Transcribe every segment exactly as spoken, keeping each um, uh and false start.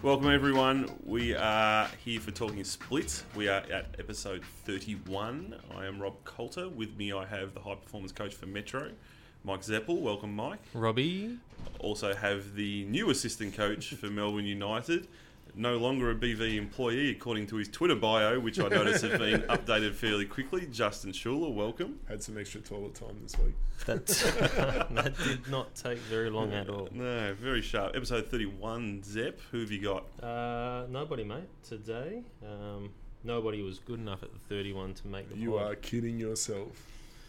Welcome everyone. We are here for Talking Splits. We are at episode thirty-one. I am Rob Coulter. With me I have the high performance coach for Metro, Mike Zeppel. Welcome, Mike. Robbie. Also have the new assistant coach for Melbourne United. No longer a B V employee, according to his Twitter bio, which I notice has been updated fairly quickly. Justin Schuler, welcome. Had some extra toilet time this week. That, that did not take very long at all. No, very sharp. Episode thirty-one, Zepp. Who have you got? Uh, nobody, mate, today. Um, nobody was good enough at the thirty-one to make the You pod. are kidding yourself.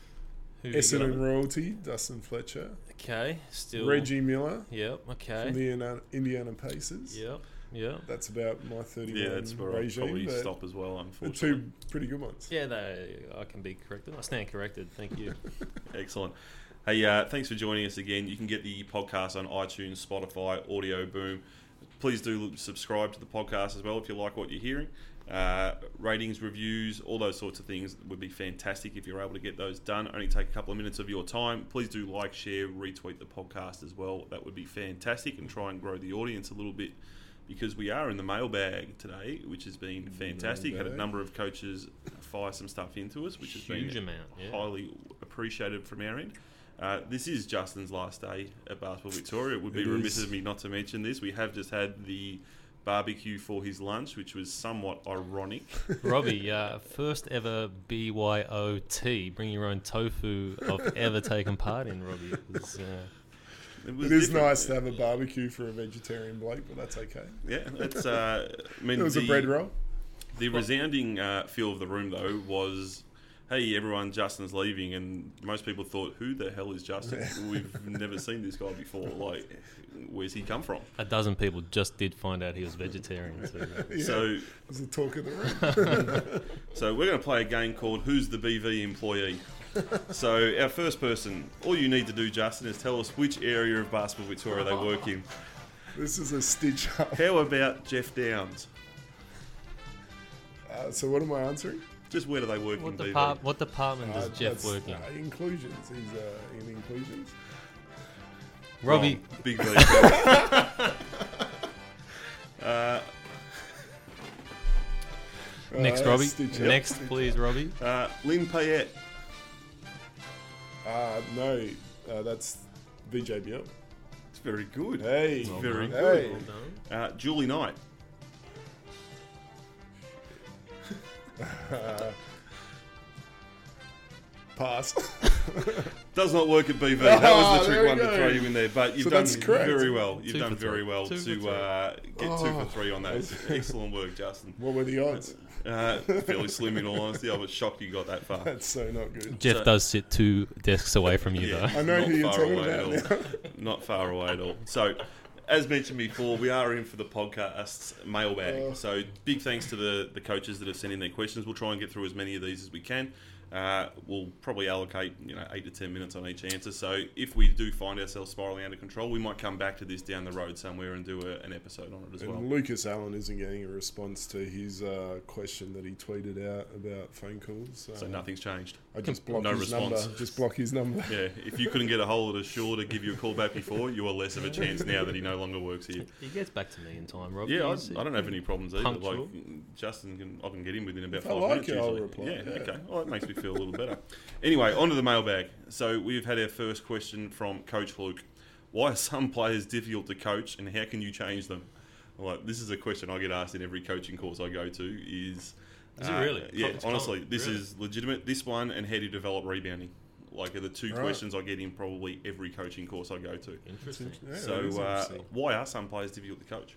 Who have you got? Essendon Royalty, Dustin Fletcher. Okay, still. Reggie Miller Yep, okay. from the Indiana- Indiana Pacers. Yep, yep. That's about my thirty-one Yeah, that's where I'll regime. probably but stop as well, the unfortunately. two pretty good ones. Yeah, they, I can be corrected. I stand corrected. Thank you. Excellent. Hey, uh, thanks for joining us again. You can get the podcast on iTunes, Spotify, Audio Boom. Please do subscribe to the podcast as well if you like what you're hearing. Uh, ratings, reviews, all those sorts of things would be fantastic if you're able to get those done. Only take a couple of minutes of your time. Please do like, share, retweet the podcast as well. That would be fantastic, and try and grow the audience a little bit, because we are in the mailbag today, which has been fantastic. Had a number of coaches fire some stuff into us, which has Huge been amount, yeah. highly appreciated from our end. Uh, this is Justin's last day at Basketball Victoria. It would be It remiss is. of me not to mention this. We have just had the barbecue for his lunch, which was somewhat ironic. Robbie, uh, first ever B Y O T, bring your own tofu I've ever taken part in, Robbie. It was, uh, It, was It is different. nice to have a barbecue for a vegetarian bloke, but that's okay. Yeah, it's. Uh, I mean, It was the, a bread roll. The resounding uh, feel of the room, though, was, hey, everyone, Justin's leaving, and most people thought, who the hell is Justin? We've never seen this guy before. Like, where's he come from? a dozen people just did find out he was vegetarian. So. Yeah, So, it was the talk of the room. so we're going to play a game called Who's the B V Employee? So our first person, all you need to do, Justin, is tell us which area of Basketball Victoria they work in. This is a stitch up. How about Jeff Downs? Uh, so what am I answering? Just where do they work What, in B V? depart- what department does Uh, Jeff that's, work in? Uh, inclusions. He's uh, in inclusions. Robbie, Wrong. Big V. uh, next, Uh, Robbie. stitch up, Next, stitch please, up. Robbie. uh, Lynn Payette. Uh, no, uh, that's V J Beyond. It's very good. Hey, Well very done. good. Well done. Uh, Julie Knight. uh, pass. Does not work at B V. That was the Oh, there trick we one to go. throw you in there. But you've So done that's correct. very well. You've Two done for three. very well Two for to three. uh, get two Oh. for three on that. Excellent work, Justin. What were the odds? Uh, fairly slim in all honesty. I was shocked you got that far. That's so not good. Jeff So- does sit two desks away from you, Yeah. though. I know Not who you're far talking away about at now. Not far away at all. So, as mentioned before, we are in for the podcast's mailbag. Oh. So, big thanks to the, the coaches that have sent in their questions. We'll try and get through as many of these as we can. Uh, we'll probably allocate, you know, eight to ten minutes on each answer. So, if we do find ourselves spiraling out of control, we might come back to this down the road somewhere and do a, an episode on it as well. And Lucas Allen isn't getting a response to his uh, question that he tweeted out about phone calls. So, Uh, nothing's changed. I just blocked no his response. number. Just block his number. Yeah, if you couldn't get a hold of us, sure, to give you a call back before, you are less of a chance now that he no longer works here. He gets back to me in time, Robbie. Yeah, I, He's- I don't have any problems either. punctual. Like Justin, can, I can get in within about If I five like minutes it, I'll usually. reply, Yeah, yeah. okay. Well, that makes me feel a little better. Anyway, on to the mailbag. So we've had our first question from Coach Luke. Why are some players difficult to coach, and how can you change them? Well, this is a question I get asked in every coaching course I go to. Is Is it uh, really? Yeah, It's honestly, common, this really? is legitimate. This one and how do you develop rebounding? Like are the two Right. questions I get in probably every coaching course I go to. Interesting. Yeah, that so is uh, interesting. why are some players difficult to coach?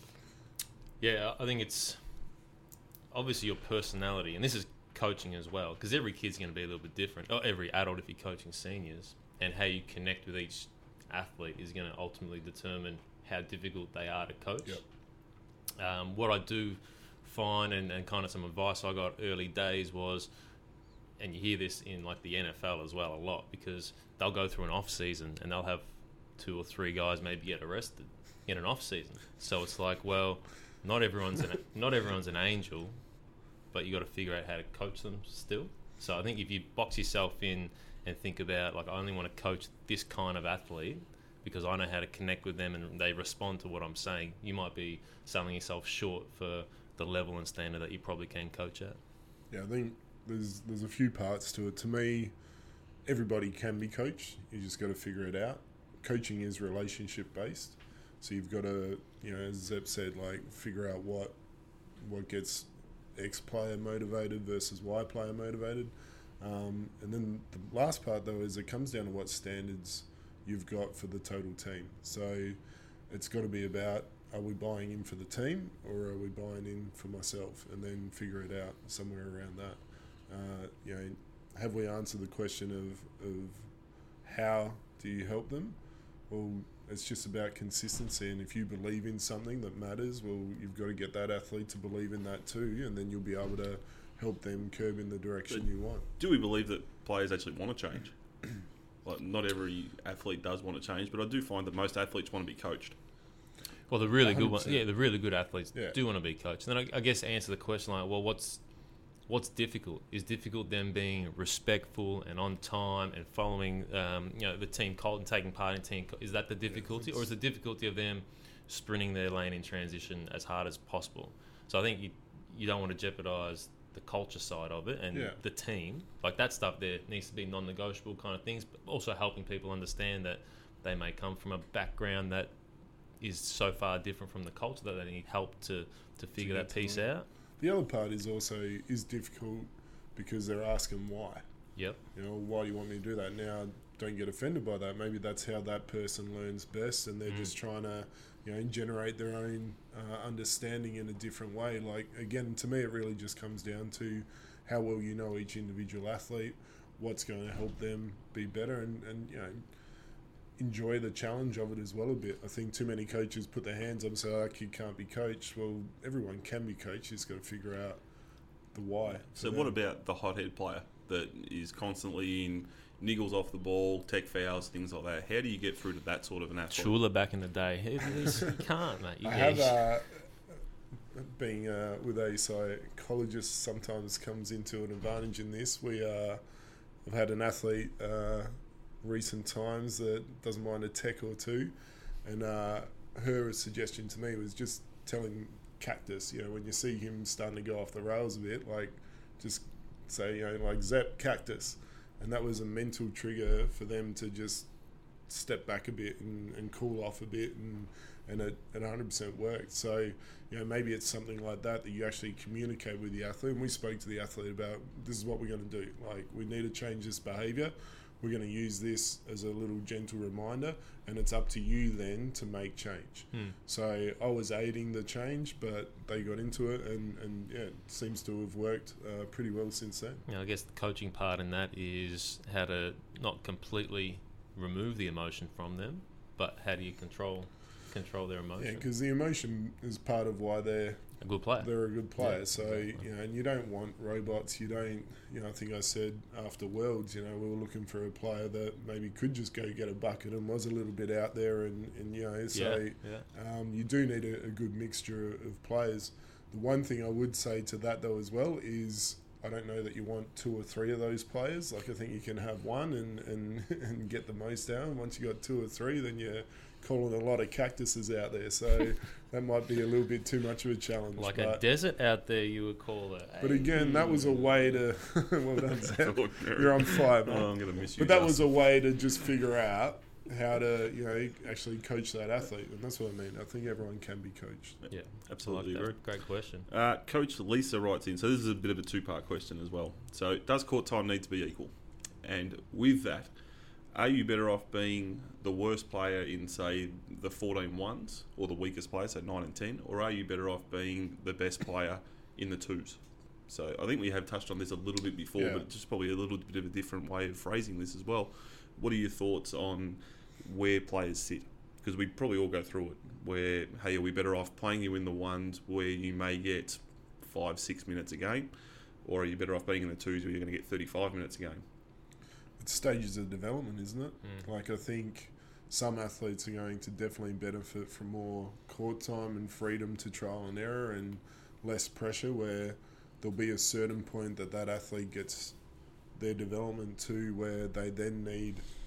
Yeah, I think it's obviously your personality, and this is coaching as well, because every kid's going to be a little bit different. Or every adult, if you're coaching seniors, and how you connect with each athlete is going to ultimately determine how difficult they are to coach. Yep. Um, what I do find, and, and kind of some advice I got early days was, and you hear this in like the N F L as well a lot, because they'll go through an off season and they'll have two or three guys maybe get arrested in an off season. So it's like, well, not everyone's an not everyone's an angel, but you got to figure out how to coach them still. So I think if you box yourself in and think about like, I only want to coach this kind of athlete, because I know how to connect with them and they respond to what I'm saying. You might be selling yourself short for the level and standard that you probably can coach at. Yeah, I think there's there's a few parts to it. To me, everybody can be coached. You just got to figure it out. Coaching is relationship based, so you've got to, you know, as Zep said, like figure out what what gets X player motivated versus Y player motivated. Um, and then the last part, though, is it comes down to what standards you've got for the total team. So it's got to be about, are we buying in for the team or are we buying in for myself? And then figure it out somewhere around that. Uh, you know, have we answered the question of, of how do you help them? Well, it's just about consistency. And if you believe in something that matters, well, you've got to get that athlete to believe in that too. And then you'll be able to help them curve in the direction but you want. Do we believe that players actually want to change? Like, not every athlete does want to change, but I do find that most athletes want to be coached. Well, the really good one ones, hundred percent. yeah, the really good athletes Yeah. do want to be coached. And then I, I guess answer the question like, well, what's what's difficult? Is difficult them being respectful and on time and following, um, you know, the team cult and taking part in team? Is that the difficulty, Yeah, or is the difficulty of them sprinting their lane in transition as hard as possible? So I think you you don't want to jeopardize the culture side of it and Yeah. the team, like that stuff there needs to be non-negotiable kind of things, but also helping people understand that they may come from a background that is so far different from the culture that they need help to, to figure get that to piece them. out. The other part is also is difficult because they're asking why. Yep. You know, why do you want me to do that? Now, don't get offended by that. Maybe that's how that person learns best, and they're Mm. just trying to, you know, generate their own uh, understanding in a different way. Like, again, to me, it really just comes down to how well you know each individual athlete, what's going to help them be better, and, and you know, enjoy the challenge of it as well a bit. I think too many coaches put their hands up and say, oh, that kid can't be coached. Well, everyone can be coached. You just got to figure out the why. So for what them. about the hothead player that is constantly in niggles off the ball, tech fouls, things like that? How do you get through to that sort of an athlete? Chula back in the day. It is, you can't, mate. You I can't. have, uh, being uh, with a psychologist sometimes comes into an advantage in this. We uh, I've had an athlete uh, recent times that doesn't mind a tech or two, and uh, her suggestion to me was just tell him cactus. You know, when you see him starting to go off the rails a bit, like just say, you know, like Zep cactus, and that was a mental trigger for them to just step back a bit and, and cool off a bit, and and it, it one hundred percent worked. So, you know, maybe it's something like that that you actually communicate with the athlete. And we spoke to the athlete about, this is what we're going to do. Like, we need to change this behaviour. We're going to use this as a little gentle reminder, and it's up to you then to make change. Hmm. So I was aiding the change, but they got into it, and, and yeah, it seems to have worked uh, pretty well since then. You know, I guess the coaching part in that is how to not completely remove the emotion from them, but how do you control control their emotion? Yeah, because the emotion is part of why they're A good player. they're a good player. Yeah, so exactly. you know, and you don't want robots. You don't. You know, I think I said after Worlds, you know, we were looking for a player that maybe could just go get a bucket and was a little bit out there, and, and you know, so yeah, yeah. um, you do need a, a good mixture of players. The one thing I would say to that though as well is, I don't know that you want two or three of those players. Like, I think you can have one and, and, and get the most out. Once you got two or three, then you're calling a lot of cactuses out there. So that might be a little bit too much of a challenge. Like but, a desert out there, you would call it. but again, that was a way to... well done, Zach. You're on fire, man. Oh, I'm going to miss you. But that Gus. was a way to just figure out how to, you know, actually coach that athlete. And that's what I mean. I think everyone can be coached. Yeah, Absolutely I like agree. that. Great question. Uh, Coach Lisa writes in, so this is a bit of a two-part question as well. So, does court time need to be equal? And with that, are you better off being the worst player in, say, the fourteen ones, or the weakest player, so nine and ten, or are you better off being the best player in the twos? So, I think we have touched on this a little bit before, Yeah. but it's just probably a little bit of a different way of phrasing this as well. What are your thoughts on where players sit? Because we probably all go through it, where, hey, are we better off playing you in the ones where you may get five, six minutes a game, or are you better off being in the twos where you're going to get thirty-five minutes a game? It's stages of development, isn't it? Mm. Like, I think some athletes are going to definitely benefit from more court time and freedom to trial and error and less pressure, where there'll be a certain point that that athlete gets their development to where they then need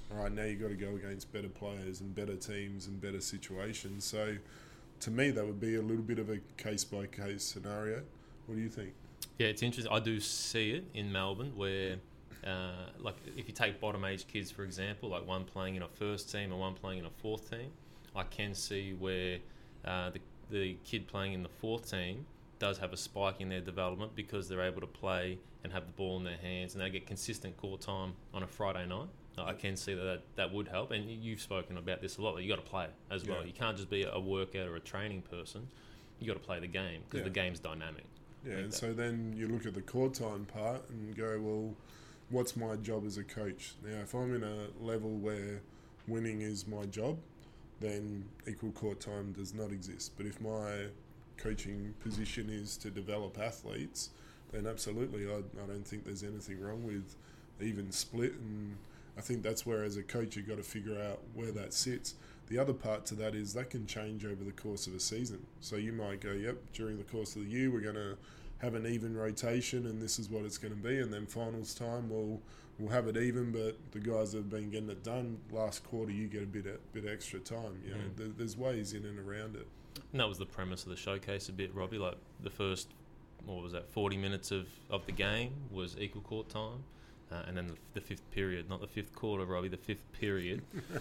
all right, now you've got to go against better players and better teams and better situations. So to me, that would be a little bit of a case-by-case scenario. What do you think? Yeah, it's interesting. I do see it in Melbourne where, uh, like, if you take bottom-age kids, for example, like one playing in a first team and one playing in a fourth team, I can see where uh, the, the kid playing in the fourth team does have a spike in their development because they're able to play and have the ball in their hands and they get consistent court time on a Friday night. I can see that, that that would help, and you've spoken about this a lot. You got to play as well. Yeah. You can't just be a workout or a training person. You got to play the game because Yeah. the game's dynamic. Yeah, Like and that. so then you look at the court time part and go, well, what's my job as a coach? Now, if I'm in a level where winning is my job, then equal court time does not exist. But if my coaching position is to develop athletes, then absolutely, I, I don't think there's anything wrong with even split. And I think that's where, as a coach, you've got to figure out where that sits. The other part to that is that can change over the course of a season. So you might go, yep, during the course of the year, we're going to have an even rotation and this is what it's going to be. And then finals time, we'll, we'll have it even, but the guys that have been getting it done last quarter, you get a bit a bit extra time. You know, Mm. there, there's ways in and around it. And that was the premise of the showcase a bit, Robbie. Like the first, what was that, forty minutes of, of the game was equal court time. Uh, and then the, the fifth period, not the fifth quarter, Robbie, the fifth period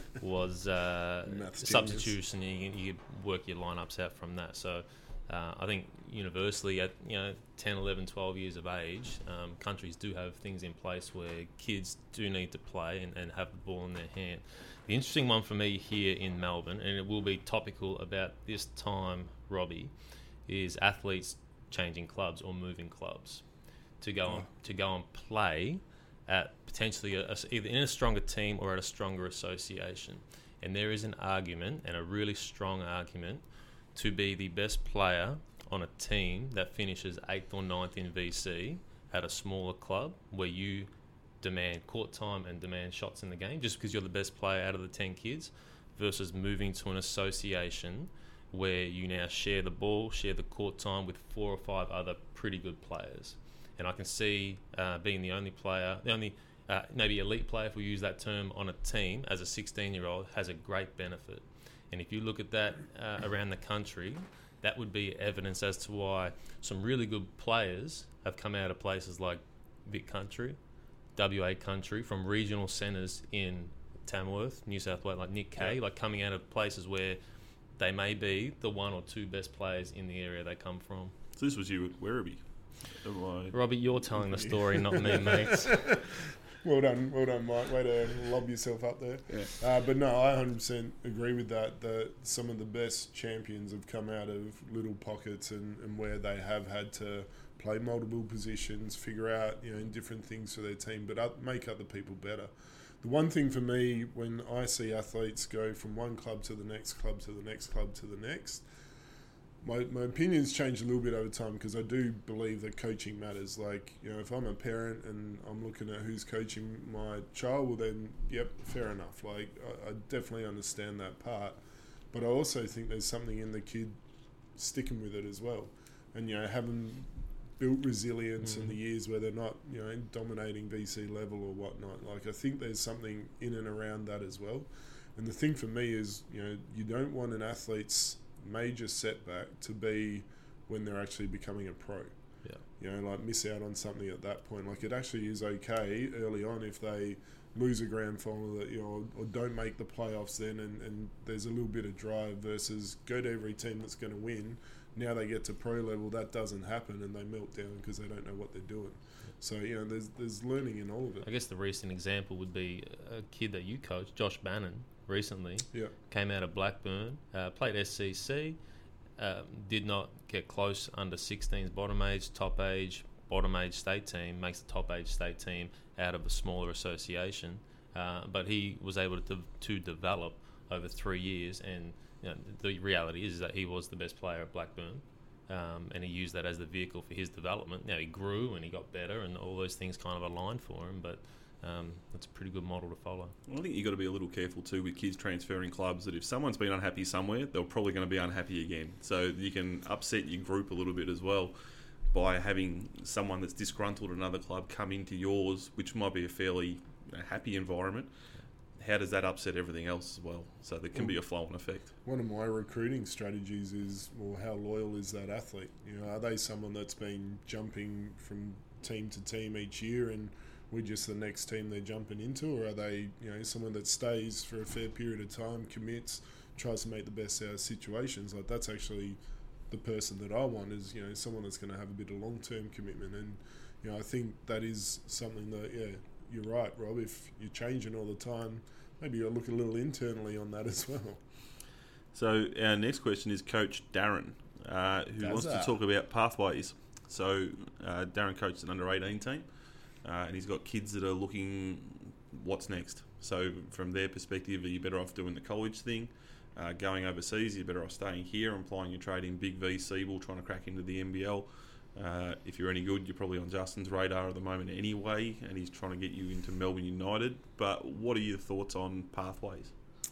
was uh, Maths substitution. You, you work your lineups out from that. So uh, I think universally at you know ten, eleven, twelve years of age, um, countries do have things in place where kids do need to play and, and have the ball in their hand. The interesting one for me here in Melbourne, and it will be topical about this time, Robbie, is athletes changing clubs or moving clubs to go Oh. on to go and play at potentially a, a, either in a stronger team or at a stronger association. And there is an argument, and a really strong argument, to be the best player on a team that finishes eighth or ninth in V C at a smaller club where you demand court time and demand shots in the game just because you're the best player out of the ten kids, versus moving to an association where you now share the ball, share the court time with four or five other pretty good players. And I can see uh, being the only player, the only uh, maybe elite player, if we use that term, on a team as a sixteen-year-old has a great benefit. And if you look at that uh, around the country, that would be evidence as to why some really good players have come out of places like Vic Country, W A Country, from regional centres in Tamworth, New South Wales, like Nick Kay, Yeah. like coming out of places where they may be the one or two best players in the area they come from. So this was you at Werribee. Am I- Robbie, you're telling the story, not me, mate. Well done, well done, Mike. Way to lob yourself up there. Yeah. Uh, but no, I one hundred percent agree with that. That some of the best champions have come out of little pockets and, and where they have had to play multiple positions, figure out you know different things for their team, but up, make other people better. The one thing for me when I see athletes go from one club to the next club to the next club to the next, my my opinions change a little bit over time because I do believe that coaching matters. Like, you know, if I'm a parent and I'm looking at who's coaching my child, well then, yep, fair enough. Like, I, I definitely understand that part. But I also think there's something in the kid sticking with it as well. And, you know, having built resilience Mm. in the years where they're not, you know, dominating V C level or whatnot. Like, I think there's something in and around that as well. And the thing for me is, you know, you don't want an athlete's major setback to be when they're actually becoming a pro. Yeah. You know, like miss out on something at that point. Like, it actually is okay early on if they lose a grand final that you know or don't make the playoffs then and, and there's a little bit of drive versus go to every team that's going to win. Now they get to pro level, that doesn't happen and they melt down because they don't know what they're doing. So, you know, there's there's learning in all of it. I guess the recent example would be a kid that you coached, Josh Bannon, recently. Yeah. Came out of Blackburn, uh, played S C C, um, did not get close under sixteens bottom age, top age, bottom age state team, makes the top age state team out of a smaller association. Uh, but he was able to, to develop over three years and you know, the reality is that he was the best player at Blackburn. Um, and he used that as the vehicle for his development. Now he grew and he got better and all those things kind of aligned for him, but um, it's a pretty good model to follow. Well, I think you've got to be a little careful too with kids transferring clubs that if someone's been unhappy somewhere, they're probably going to be unhappy again. So you can upset your group a little bit as well by having someone that's disgruntled at another club come into yours, which might be a fairly you know, happy environment. how does that upset everything else as well? So there can be a flow-on effect. One of my recruiting strategies is, well, how loyal is that athlete? You know, are they someone that's been jumping from team to team each year and we're just the next team they're jumping into, or are they, you know, someone that stays for a fair period of time, commits, tries to make the best out of situations? Like, that's actually the person that I want, is, you know, someone that's going to have a bit of long-term commitment. And, you know, I think that is something that, yeah, you're right, Rob. If you're changing all the time, maybe you'll look a little internally on that as well. So our next question is Coach Darren, uh, who wants to talk about pathways. So uh, Darren coached an under eighteen team, uh, and he's got kids that are looking what's next. So from their perspective, are you better off doing the college thing, uh, going overseas? Are you better off staying here, applying your trade in Big V, Siebel, trying to crack into the N B L? Uh, if you're any good, you're probably on Justin's radar at the moment anyway, and he's trying to get you into Melbourne United. But what are your thoughts on pathways?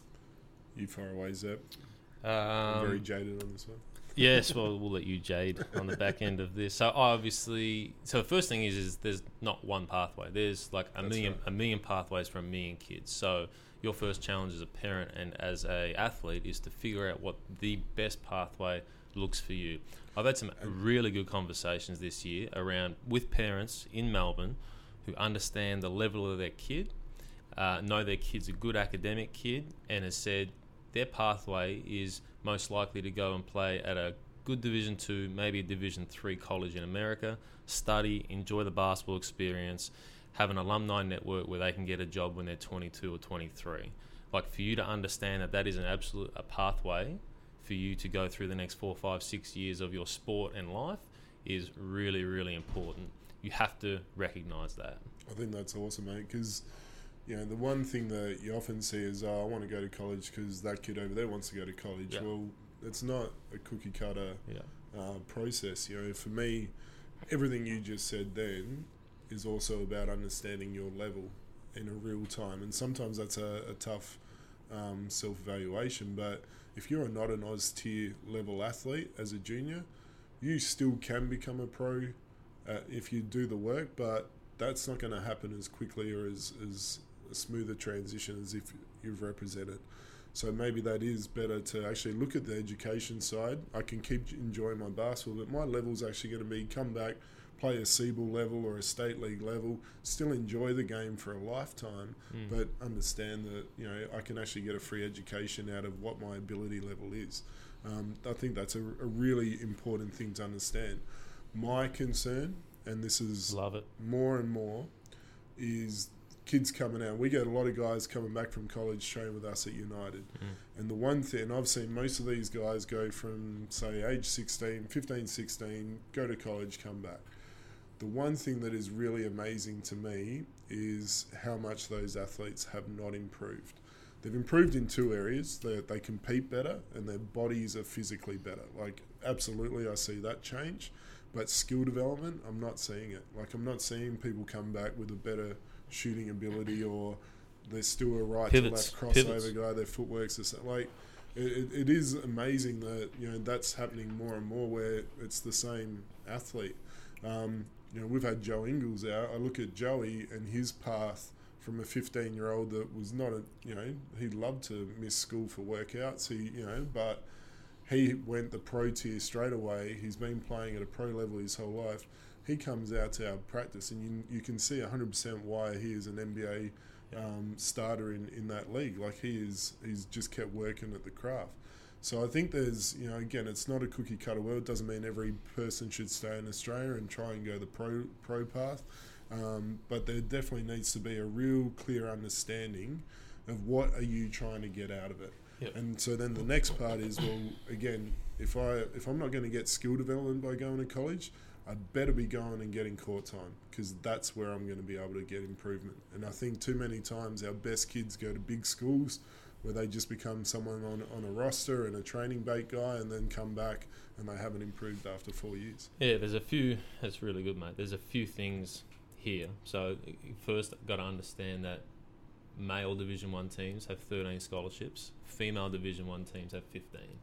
You far away, Zep. Um, I'm very jaded on this one. Yes, well, we'll let you jade on the back end of this. So obviously, so the first thing is, is there's not one pathway. There's like a That's million, right. a million pathways for a million kids. So your first challenge as a parent and as a athlete is to figure out what the best pathway looks for you. I've had some really good conversations this year around with parents in Melbourne who understand the level of their kid, uh, know their kid's a good academic kid, and has said their pathway is most likely to go and play at a good Division Two, maybe a Division Three college in America, study, enjoy the basketball experience, have an alumni network where they can get a job when they're twenty-two or twenty-three. Like, for you to understand that that is an absolute a pathway for you to go through the next four, five, six years of your sport and life is really, really important. You have to recognise that. I think that's awesome, mate, because, you know, the one thing that you often see is, oh, I want to go to college because that kid over there wants to go to college. Yeah. Well, it's not a cookie cutter Yeah. uh, process. You know, for me, everything you just said then is also about understanding your level in a real time. And sometimes that's a, a tough um, self-evaluation, but if you're not an Oz tier level athlete as a junior, you still can become a pro uh, if you do the work, but that's not going to happen as quickly or as, as a smoother transition as if you've represented. So maybe that is better to actually look at the education side. I can keep enjoying my basketball, but my level's actually going to be come back, play a Siebel level or a state league level, still enjoy the game for a lifetime, Mm. but understand that, you know, I can actually get a free education out of what my ability level is. Um, I think that's a, a really important thing to understand. My concern, and this is Love it. more and more, is kids coming out. We get a lot of guys coming back from college training with us at United. Mm. And the one thing, I've seen most of these guys go from, say, age sixteen, fifteen, sixteen, go to college, come back. The one thing that is really amazing to me is how much those athletes have not improved. They've improved in two areas. They, they compete better and their bodies are physically better. Like, absolutely, I see that change. But skill development, I'm not seeing it. Like, I'm not seeing people come back with a better shooting ability, or they're still a right Pivots. to left crossover Pivots. guy. Their footwork's the same. Like, it, it is amazing that, you know, that's happening more and more where it's the same athlete. Um, you know, we've had Joe Ingles out. I look at Joey and his path from a fifteen-year-old that was not a, you know, he loved to miss school for workouts. He, you know, but he went the pro tier straight away. He's been playing at a pro level his whole life. He comes out to our practice, and you, you can see one hundred percent why he is an N B A um, starter in, in that league. Like, he is, he's just kept working at the craft. So I think there's, you know, again, it's not a cookie cutter world. It doesn't mean every person should stay in Australia and try and go the pro pro path. Um, but there definitely needs to be a real clear understanding of what are you trying to get out of it. Yep. And so then the next part is, well, again, if I if I'm not going to get skill development by going to college, I better be going and getting court time, because that's where I'm going to be able to get improvement. And I think too many times our best kids go to big schools where they just become someone on, on a roster and a training bait guy, and then come back and they haven't improved after four years. Yeah, there's a few. That's really good, mate. There's a few things here. So first, got to understand that male Division One teams have thirteen scholarships. Female Division One teams have fifteen.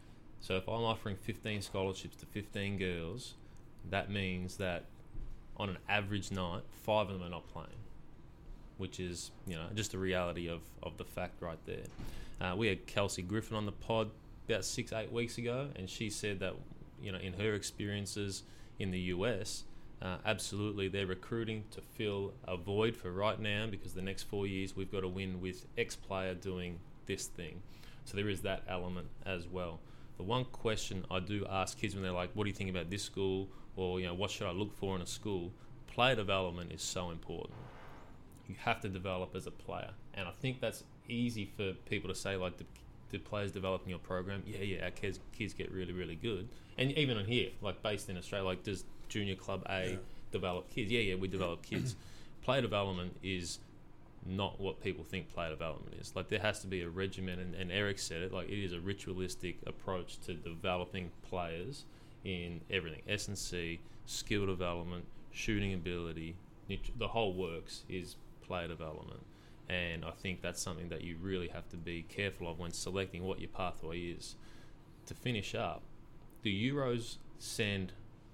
So if I'm offering fifteen scholarships to fifteen girls, that means that on an average night, five of them are not playing. which is, you know, just a reality of, of the fact right there. Uh, we had Kelsey Griffin on the pod about six, eight weeks ago, and she said that, you know, in her experiences in the U S, uh, absolutely they're recruiting to fill a void for right now, because the next four years we've got to win with X player doing this thing. So there is that element as well. The one question I do ask kids when they're like, what do you think about this school? Or, you know, what should I look for in a school? Player development is so important. You have to develop as a player. And I think that's easy for people to say, like, do, do players develop in your program? Yeah, yeah, our kids, kids get really, really good. And even on here, like based in Australia, like does Junior Club A yeah. develop kids? Yeah, yeah, we develop kids. Player development is not what people think player development is. Like, there has to be a regimen, and, and Eric said it, like, it is a ritualistic approach to developing players in everything. S and C, skill development, shooting ability, the whole works is player development. And I think that's something that you really have to be careful of when selecting what your pathway is. To finish up, the Euros send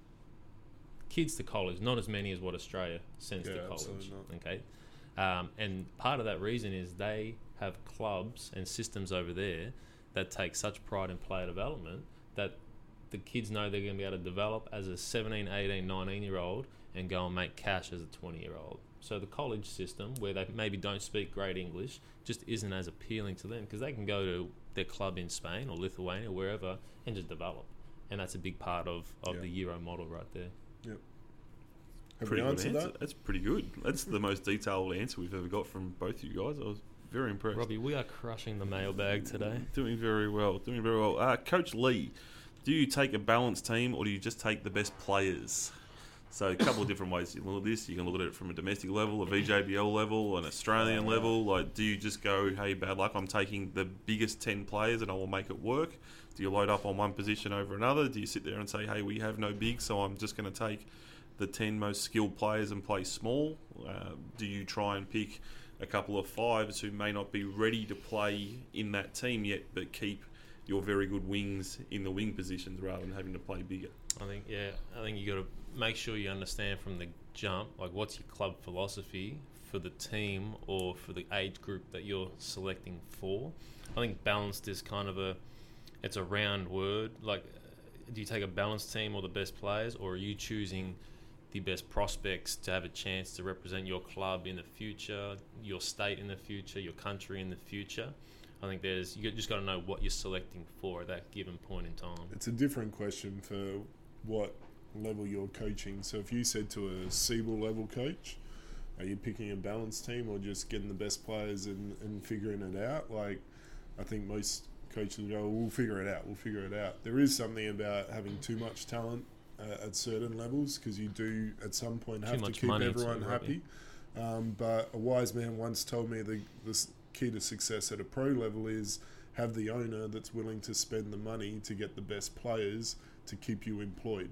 kids to college, not as many as what Australia sends yeah, to college. Not. Okay, um, and part of that reason is they have clubs and systems over there that take such pride in player development that the kids know they're going to be able to develop as a seventeen, eighteen, nineteen year old and go and make cash as a twenty year old. So the college system, where they maybe don't speak great English, just isn't as appealing to them, because they can go to their club in Spain or Lithuania or wherever and just develop. And that's a big part of, of yeah. the Euro model right there. Yep. Have Pretty we good answered answer. that? That's pretty good. That's the most detailed answer we've ever got from both you guys. I was very impressed. Robbie, we are crushing the mailbag today. Doing very well. Doing very well. Uh, Coach Lee, do you take a balanced team or do you just take the best players? So a couple of different ways you can look at this. You can look at it from a domestic level, a V J B L level, an Australian Oh, level. Like, do you just go, hey, bad luck, I'm taking the biggest ten players and I will make it work? Do you load up on one position over another? Do you sit there and say, hey, we have no big, so I'm just going to take the ten most skilled players and play small? Uh, do you try and pick a couple of fives who may not be ready to play in that team yet, but keep your very good wings in the wing positions rather than having to play bigger? I think, yeah, I think you got to make sure you understand from the jump, like, what's your club philosophy for the team or for the age group that you're selecting for. I think balanced is kind of a, it's a round word. Like, do you take a balanced team or the best players, or are you choosing the best prospects to have a chance to represent your club in the future, your state in the future, your country in the future? I think there's, you just got to know what you're selecting for at that given point in time. It's a different question for what level you're coaching. So if you said to a Siebel level coach, are you picking a balanced team or just getting the best players and, and figuring it out? Like, I think most coaches will go, we'll figure it out, we'll figure it out. There is something about having too much talent uh, at certain levels, because you do at some point have to keep everyone too, happy. Um, but a wise man once told me the, the key to success at a pro level is have the owner that's willing to spend the money to get the best players to keep you employed.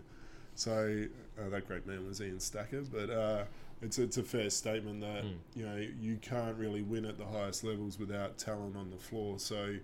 So uh, that great man was Ian Stacker, but uh, it's it's a fair statement that mm. you know you can't really win at the highest levels without talent on the floor. So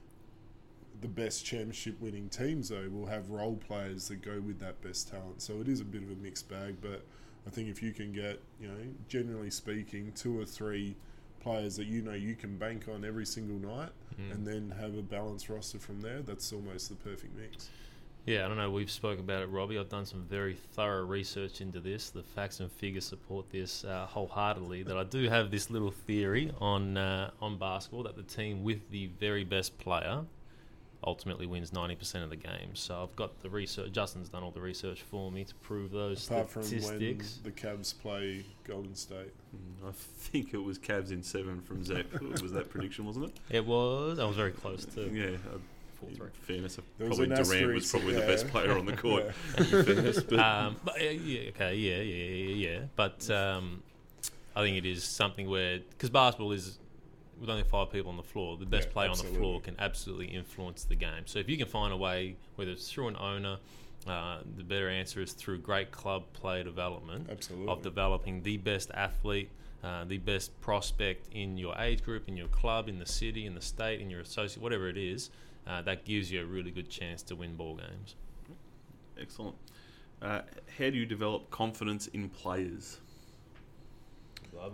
the best championship winning teams though will have role players that go with that best talent. So it is a bit of a mixed bag, but I think if you can get, you know, generally speaking, two or three players that you know you can bank on every single night, mm. and then have a balanced roster from there, that's almost the perfect mix. Yeah, I don't know, we've spoke about it, Robbie. I've done some very thorough research into this. The facts and figures support this uh, wholeheartedly. That I do have this little theory on uh, on basketball that the team with the very best player ultimately wins ninety percent of the games. So I've got the research. Justin's done all the research for me to prove those Apart statistics. from when the Cavs play Golden State. I think it was Cavs in seven from Zach. Was that prediction, wasn't it? It was. I was very close too. Yeah. Uh, Four, in three. fairness, There probably was Durant was probably yeah. the best player on the court. Yeah. In fairness, but um, but uh, yeah, okay, yeah, yeah, yeah, yeah. But um, I think it is something where, because basketball is with only five people on the floor, the best Yeah, player absolutely. on the floor can absolutely influence the game. So if you can find a way, whether it's through an owner, uh, the better answer is through great club player development, Absolutely. of developing the best athlete, uh, the best prospect in your age group, in your club, in the city, in the state, in your associate, whatever it is. Uh, that gives you a really good chance to win ball games. excellent. Uh, how do you develop confidence in players? Love it.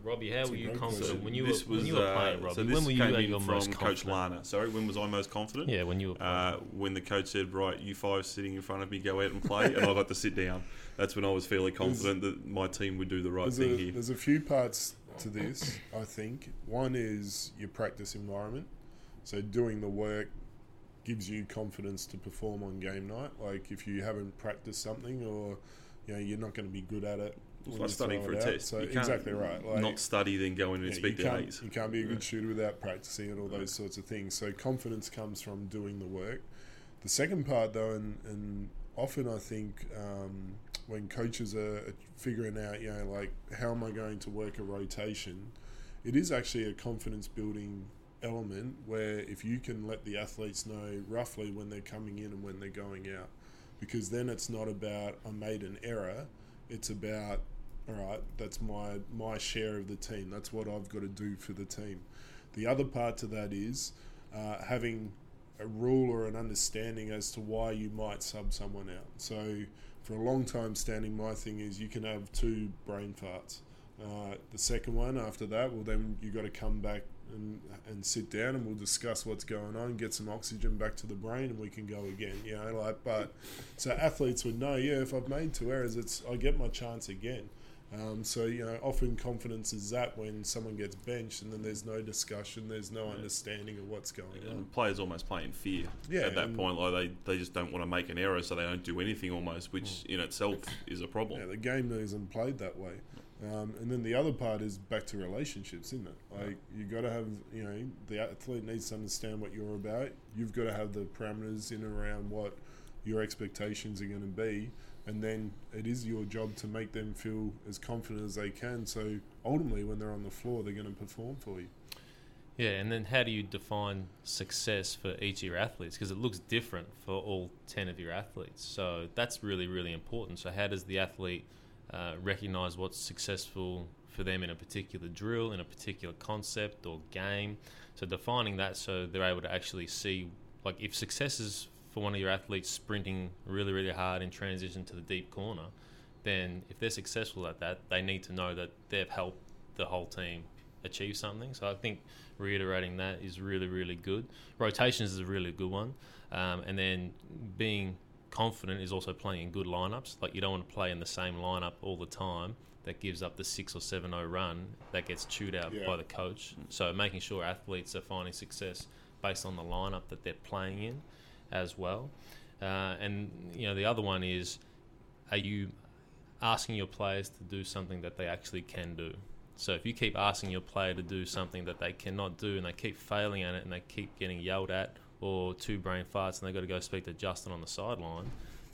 Robbie, how That's were a you great confident question. when you were This when was, you were uh, playing, Robbie? So this when were you came at in your from most Coach confident? Lana. Sorry, when was I most confident? Yeah, when you were. Uh, when the coach said, right, you five sitting in front of me, go out and play, and I got to sit down. That's when I was fairly confident that my team would do the right There's thing a, here. there's a few parts to this, I think. One is your practice environment. So doing the work gives you confidence to perform on game night. Like if you haven't practiced something, or you know you're not going to be good at it. It's when like you studying throw for a it out. test. So You can't exactly right. Like, not study, then go in and yeah, expect you, can't, A's. you can't be a good Yeah. shooter without practicing and all those sorts of things. So confidence comes from doing the work. The second part, though, and, and often I think um, when coaches are figuring out, you know, like how am I going to work a rotation, it is actually a confidence building element where if you can let the athletes know roughly when they're coming in and when they're going out, because then it's not about I made an error, it's about all right, that's my my share of the team, that's what I've got to do for the team. The other part to that is uh, having a rule or an understanding as to why you might sub someone out. So for a long time standing, my thing is you can have two brain farts. Uh, the second one after that, well then you got to come back and and sit down and we'll discuss what's going on, get some oxygen back to the brain, and we can go again. You know, like but so athletes would know, yeah, if I've made two errors, it's I get my chance again. Um, so you know, often confidence is that when someone gets benched and then there's no discussion, there's no Yeah. understanding of what's going on. And players almost play in fear Yeah, at that and- point. Like they, they just don't want to make an error, so they don't do anything almost, which in itself is a problem. Yeah, the game isn't played that way. Um, and then the other part is back to relationships, isn't it? Like you got to have, you know, the athlete needs to understand what you're about. You've got to have the parameters in and around what your expectations are going to be, and then it is your job to make them feel as confident as they can. So ultimately, when they're on the floor, they're going to perform for you. Yeah, and then how do you define success for each of your athletes? Because it looks different for all ten of your athletes. So that's really, really important. So how does the athlete uh, recognise what's successful for them in a particular drill, in a particular concept or game? So defining that so they're able to actually see, like if success is for one of your athletes sprinting really, really hard in transition to the deep corner, then if they're successful at that, they need to know that they've helped the whole team achieve something. So I think reiterating that is really, really good. Rotations is a really good one. Um, and then being confident is also playing in good lineups. Like you don't want to play in the same lineup all the time that gives up the six or seven oh run that gets chewed out Yeah. by the coach. So making sure athletes are finding success based on the lineup that they're playing in as well. Uh, and, you know, the other one is, are you asking your players to do something that they actually can do? So if you keep asking your player to do something that they cannot do and they keep failing at it and they keep getting yelled at or two brain farts and they've got to go speak to Justin on the sideline,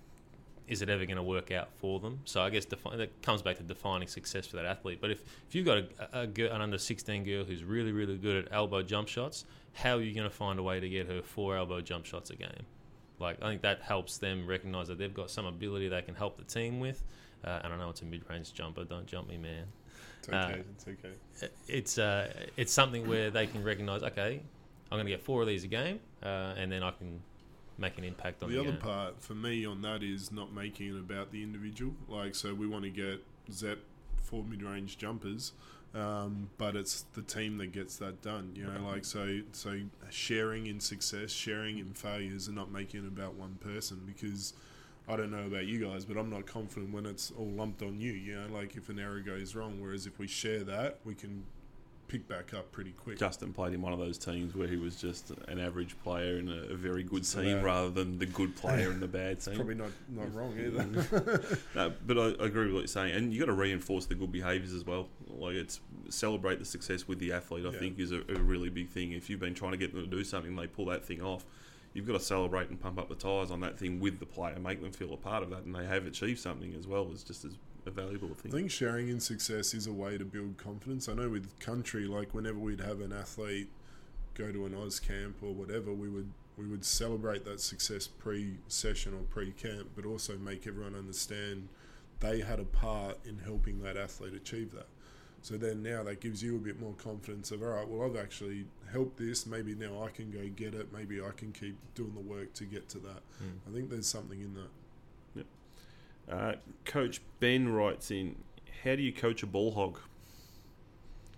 is it ever going to work out for them? So I guess defi- that comes back to defining success for that athlete. But if, if you've got a, a girl, an under sixteen girl who's really, really good at elbow jump shots, how are you going to find a way to get her four elbow jump shots a game? Like, I think that helps them recognise that they've got some ability they can help the team with. Uh, and I know it's a mid-range jumper. Don't jump me, man. It's okay. Uh, it's okay. It's uh, it's something where they can recognise, okay, I'm going to get four of these a game, uh, and then I can make an impact on the, The other game. part for me on that is not making it about the individual. Like, so we want to get Zep four mid-range jumpers, um, but it's the team that gets that done. You know, like so. So sharing in success, sharing in failures, and not making it about one person. Because I don't know about you guys, but I'm not confident when it's all lumped on you. You know, like if an error goes wrong, whereas if we share that, we can pick back up pretty quick. Justin played in one of those teams where he was just an average player in a, a very good So team that- rather than the good player in the bad team. Probably not not wrong either. No, but I, I agree with what you're saying, and you got to reinforce the good behaviours as well. Like it's celebrate the success with the athlete. I Yeah. think is a, a really big thing. If you've been trying to get them to do something, they pull that thing off. You've got to celebrate and pump up the tyres on that thing with the player, make them feel a part of that, and they have achieved something as well. Is just as a valuable I thing. think sharing in success is a way to build confidence. I know with country, like whenever we'd have an athlete go to an Oz camp or whatever, we would we would celebrate that success pre-session or pre-camp, but also make everyone understand they had a part in helping that athlete achieve that. So then now that gives you a bit more confidence of, all right, well, I've actually helped this. Maybe now I can go get it. Maybe I can keep doing the work to get to that. Mm. I think there's something in that. Uh, Coach Ben writes in, how do you coach a ball hog?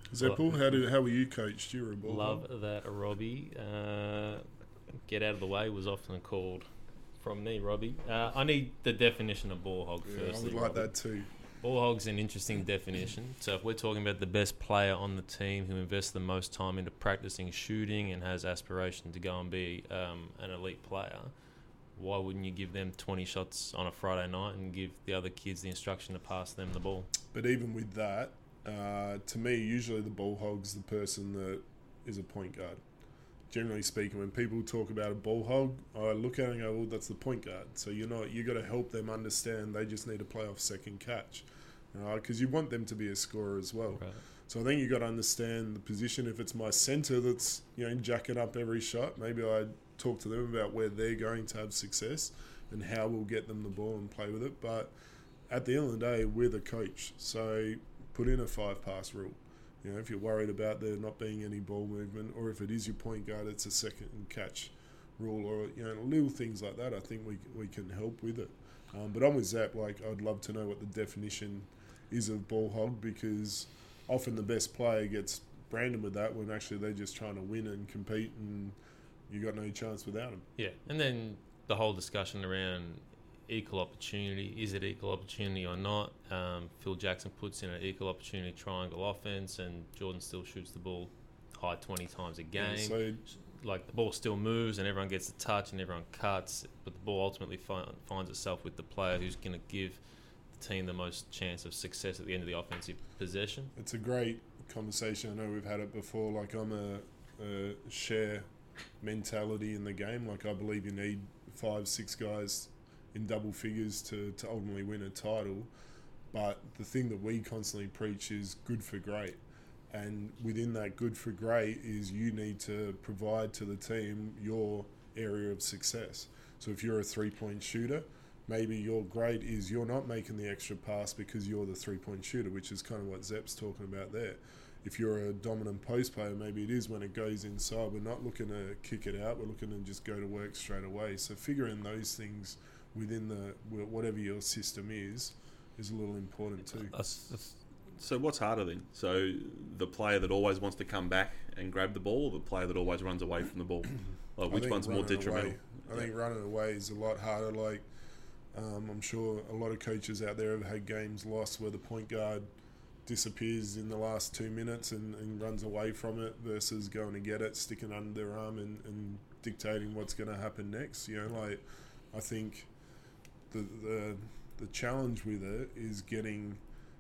Zeppel, how did how were you coached? You were a ball Love hog. that, Robbie. Uh, get out of the way was often called from me, Robbie. Uh, I need the definition of ball hog Yeah, I first. would like that too. Ball hog's an interesting definition. So if we're talking about the best player on the team who invests the most time into practicing shooting and has aspiration to go and be um, an elite player, why wouldn't you give them twenty shots on a Friday night and give the other kids the instruction to pass them the ball? But even with that, uh, to me, usually the ball hog's the person that is a point guard. Generally speaking, when people talk about a ball hog, I look at it and go, well, that's the point guard. So you're not, you got to help them understand they just need to play off second catch. Because you want them to be a scorer as well. Right. So I think you got to understand the position. If it's my centre that's, you know, jacking up every shot, maybe I talk to them about where they're going to have success and how we'll get them the ball and play with it. But at the end of the day, we're the coach. So put in a five-pass rule. You know, if you're worried about there not being any ball movement, or if it is your point guard, it's a second catch rule, or, you know, little things like that. I think we we can help with it. Um, but I'm with Zap. Like, I'd love to know what the definition is of ball hog, because often the best player gets branded with that when actually they're just trying to win and compete, and you got no chance without them. Yeah, and then the whole discussion around equal opportunity. Is it equal opportunity or not? Um, Phil Jackson puts in an equal opportunity triangle offense, and Jordan still shoots the ball high twenty times a game. Yeah, so Like, the ball still moves and everyone gets a touch and everyone cuts, but the ball ultimately fi- finds itself with the player who's going to give the team the most chance of success at the end of the offensive possession. it's a great conversation. I know we've had it before. Like, I'm a, a share mentality in the game. Like, I believe you need five, six guys in double figures to, to ultimately win a title. But the thing that we constantly preach is good for great. And within that good for great is you need to provide to the team your area of success. So if you're a three-point shooter, maybe your great is you're not making the extra pass because you're the three-point shooter, which is kind of what Zep's talking about there. If you're a dominant post player, maybe it is when it goes inside. We're not looking to kick it out. We're looking to just go to work straight away. So figuring those things within the whatever your system is is a little important too. That's, that's, So what's harder then? So the player that always wants to come back and grab the ball, or the player that always runs away from the ball? Like, I which think one's more running detrimental? away- I think running away is a lot harder. Like, um, I'm sure a lot of coaches out there have had games lost where the point guard disappears in the last two minutes and, and runs away from it versus going to get it, sticking under their arm and, and dictating what's going to happen next. You know, like, I think the the the challenge with it is getting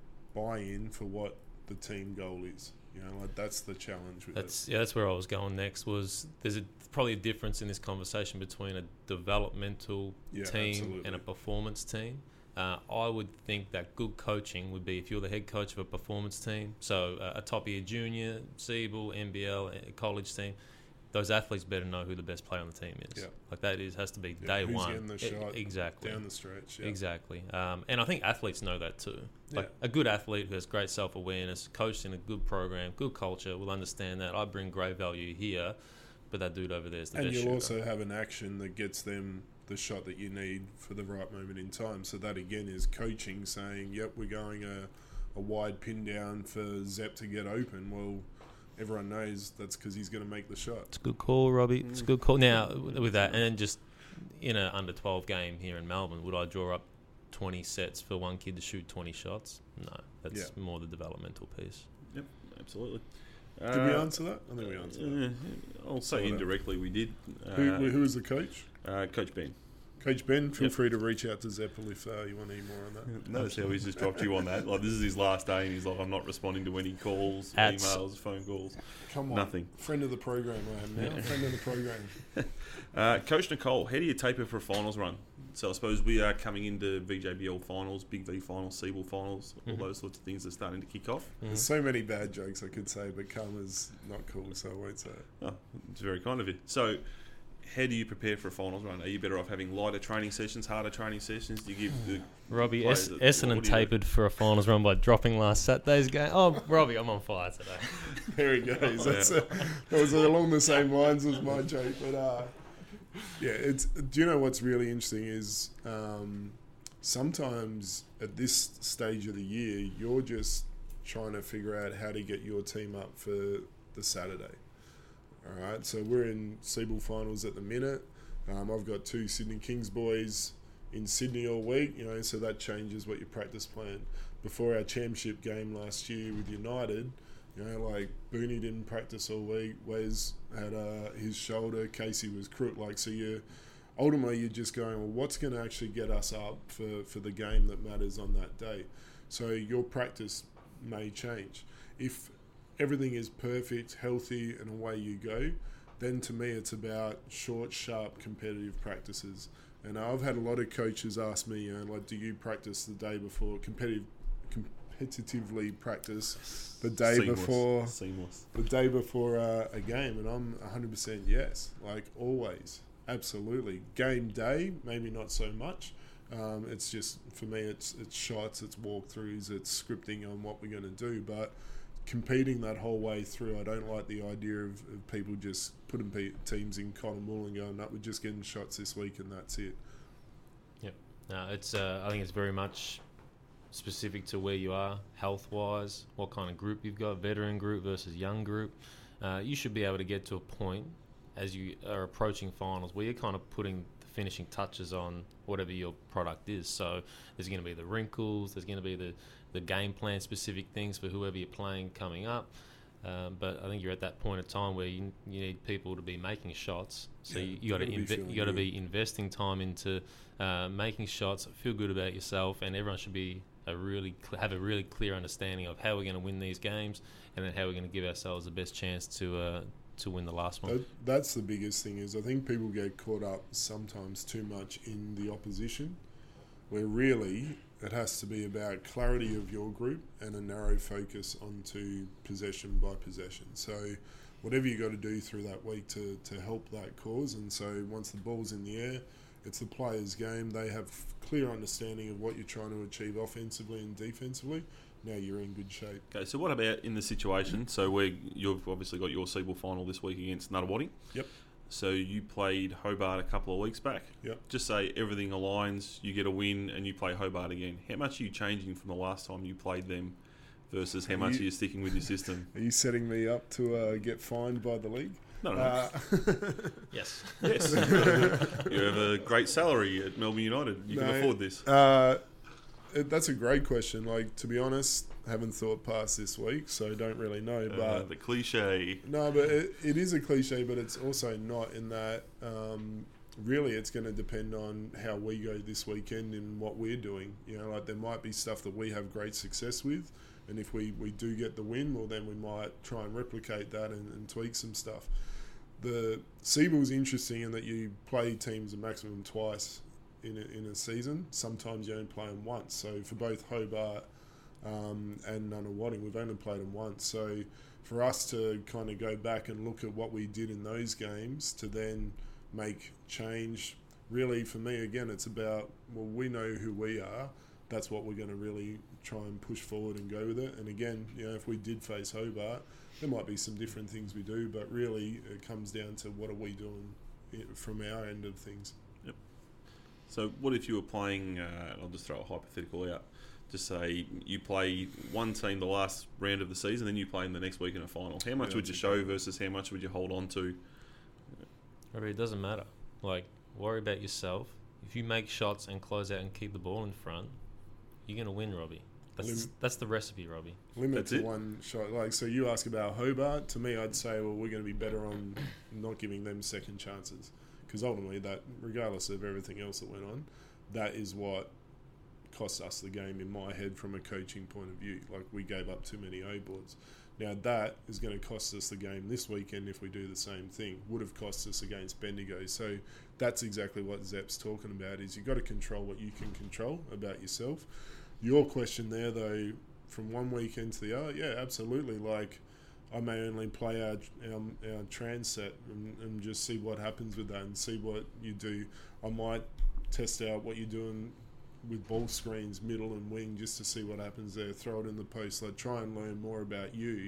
buy-in for what the team goal is. You know, like, that's the challenge with that's yeah, that's where I was going next. Was there's a, probably a difference in this conversation between a developmental Yeah, team absolutely. and a performance team. Uh, I would think that good coaching would be if you're the head coach of a performance team, so uh, a top-year junior, Siebel, N B L, a college team, those athletes better know who the best player on the team is. Yeah. Like, that is has to be Yeah, day who's one. getting the E- shot exactly. down the stretch. Yeah. Exactly. Um, and I think athletes know that too. Like, Yeah. a good athlete who has great self-awareness, coached in a good program, good culture, will understand that I bring great value here, but that dude over there is the And best you'll shooter. also have an action that gets them the shot that you need for the right moment in time. So that, again, is coaching, saying, yep, we're going a, a wide pin down for Zep to get open. Well, everyone knows that's because he's going to make the shot. It's a good call, Robbie. It's a good call. Now, with that, and then just in an under twelve game here in Melbourne, would I draw up twenty sets for one kid to shoot twenty shots? No, that's Yeah. more the developmental piece. Yep, absolutely. Did we Uh, answer that? I think we answered that. uh, I'll say Sort of. indirectly we did. Uh, Who, who is the coach? uh, Coach Ben. Coach Ben, feel Yep. free to reach out to Zeppel if uh, you want any more on that. Notice how he's just dropped you on that. Like, this is his last day, and he's like, I'm not responding to any calls, Hats. emails, phone calls. Come on. Nothing. Friend of the program I am now. Yeah. Friend of the program. Uh, Coach Nicole, how do you taper for a finals run? So I suppose we are coming into V J B L finals, Big V finals, Siebel finals, all Mhm. those sorts of things are starting to kick off. There's so many bad jokes I could say, but karma's not cool, so I won't say it. Oh, it's very kind of you. So how do you prepare for a finals run? Are you better off having lighter training sessions, harder training sessions? Do you give the Robbie, players es- a- Essendon what do you do? tapered for a finals run by dropping last Saturday's game. Oh, Robbie, I'm on fire today. There he goes. Oh, That's yeah. a, that was along the same lines as my joke, but uh, yeah, it's. Do you know what's really interesting is um, sometimes at this stage of the year you're just trying to figure out how to get your team up for the Saturday. All right, so we're in Seabull finals at the minute. Um, I've got two Sydney Kings boys in Sydney all week, you know, so that changes what your practice plan. Before our championship game last year with United, you know, like Booney didn't practice all week. Wes had uh, his shoulder. Casey was crook. Like, so you ultimately you're just going, well, what's going to actually get us up for, for the game that matters on that day? So your practice may change. If everything is perfect, healthy, and away you go, then to me it's about short, sharp, competitive practices. And I've had a lot of coaches ask me, you know, like, do you practice the day before, competitive, competitively practice the day Seamless. before, Seamless. the day before uh, a game? And I'm one hundred percent yes, like always, absolutely. Game day, maybe not so much. Um, it's just, for me, it's it's shots, it's walkthroughs, it's scripting on what we're going to do. But competing that whole way through, I don't like the idea of, of people just putting pe- teams in cotton wool and going, no, we're just getting shots this week and that's it. Yep. No, it's. Uh, I think it's very much specific to where you are health-wise, what kind of group you've got, veteran group versus young group. Uh, you should be able to get to a point as you are approaching finals where you're kind of putting the finishing touches on whatever your product is. So there's going to be the wrinkles, there's going to be the, the game plan specific things for whoever you're playing coming up. Um, but I think you're at that point of time where you, you need people to be making shots. So Yeah, you, you got to gotta be inve- feeling you got to good. be investing time into uh, making shots, feel good about yourself, and everyone should be a really cl- have a really clear understanding of how we're going to win these games, and then how we're going to give ourselves the best chance to uh, to win the last one. That, that's the biggest thing is I think people get caught up sometimes too much in the opposition, where really it has to be about clarity of your group and a narrow focus onto possession by possession. So whatever you got to do through that week to, to help that cause. And so once the ball's in the air, it's the players' game. They have clear understanding of what you're trying to achieve offensively and defensively. Now you're in good shape. Okay, so what about in the situation? So where you've obviously got your Seabull final this week against Nuttawading. Yep. So you played Hobart a couple of weeks back. Yep. Just say everything aligns, you get a win, and you play Hobart again. How much are you changing from the last time you played them versus how Are much you- are you sticking with your system? Are you setting me up to uh, get fined by the league? No, no. Uh, Yes. Yes. You have a great salary at Melbourne United. You No. can afford this. Uh, it, that's a great question. Like, to be honest, haven't thought past this week, so don't really know. But Uh, the cliche. no, but it, it is a cliche, but it's also not in that. Um, really, it's going to depend on how we go this weekend and what we're doing. You know, like there might be stuff that we have great success with, and if we, we do get the win, well, then we might try and replicate that and, and tweak some stuff. The Seabull's interesting in that you play teams a maximum twice in a, in a season. Sometimes you only play them once. So for both Hobart um, and Nunawading, we've only played them once. So for us to kind of go back and look at what we did in those games to then make change, really for me, again, it's about, well, we know who we are. That's what we're going to really try and push forward and go with it. And again, you know, if we did face Hobart, there might be some different things we do, but really it comes down to what are we doing from our end of things. Yep. So what if you were playing, uh, I'll just throw a hypothetical out, just say you play one team the last round of the season, then you play in the next week in a final. How much Yeah, would you that's show okay. versus how much would you hold on to? Robbie, it doesn't matter. Like, worry about yourself. If you make shots and close out and keep the ball in front, you're going to win, Robbie. That's Lim- that's the recipe, Robbie. Limit That's to it? one shot. Like, so you ask about Hobart. To me, I'd say, well, we're going to be better on not giving them second chances. Because ultimately, that, regardless of everything else that went on, that is what cost us the game in my head from a coaching point of view. Like, we gave up too many O-boards. Now, that is going to cost us the game this weekend if we do the same thing. Would have cost us against Bendigo. So that's exactly what Zep's talking about, is you've got to control what you can control about yourself. Your question there, though, from one weekend to the other, yeah, absolutely. Like, I may only play our our, our trans set and, and just see what happens with that and see what you do. I might test out what you're doing with ball screens, middle and wing, just to see what happens there. Throw it in the post. Like, try and learn more about you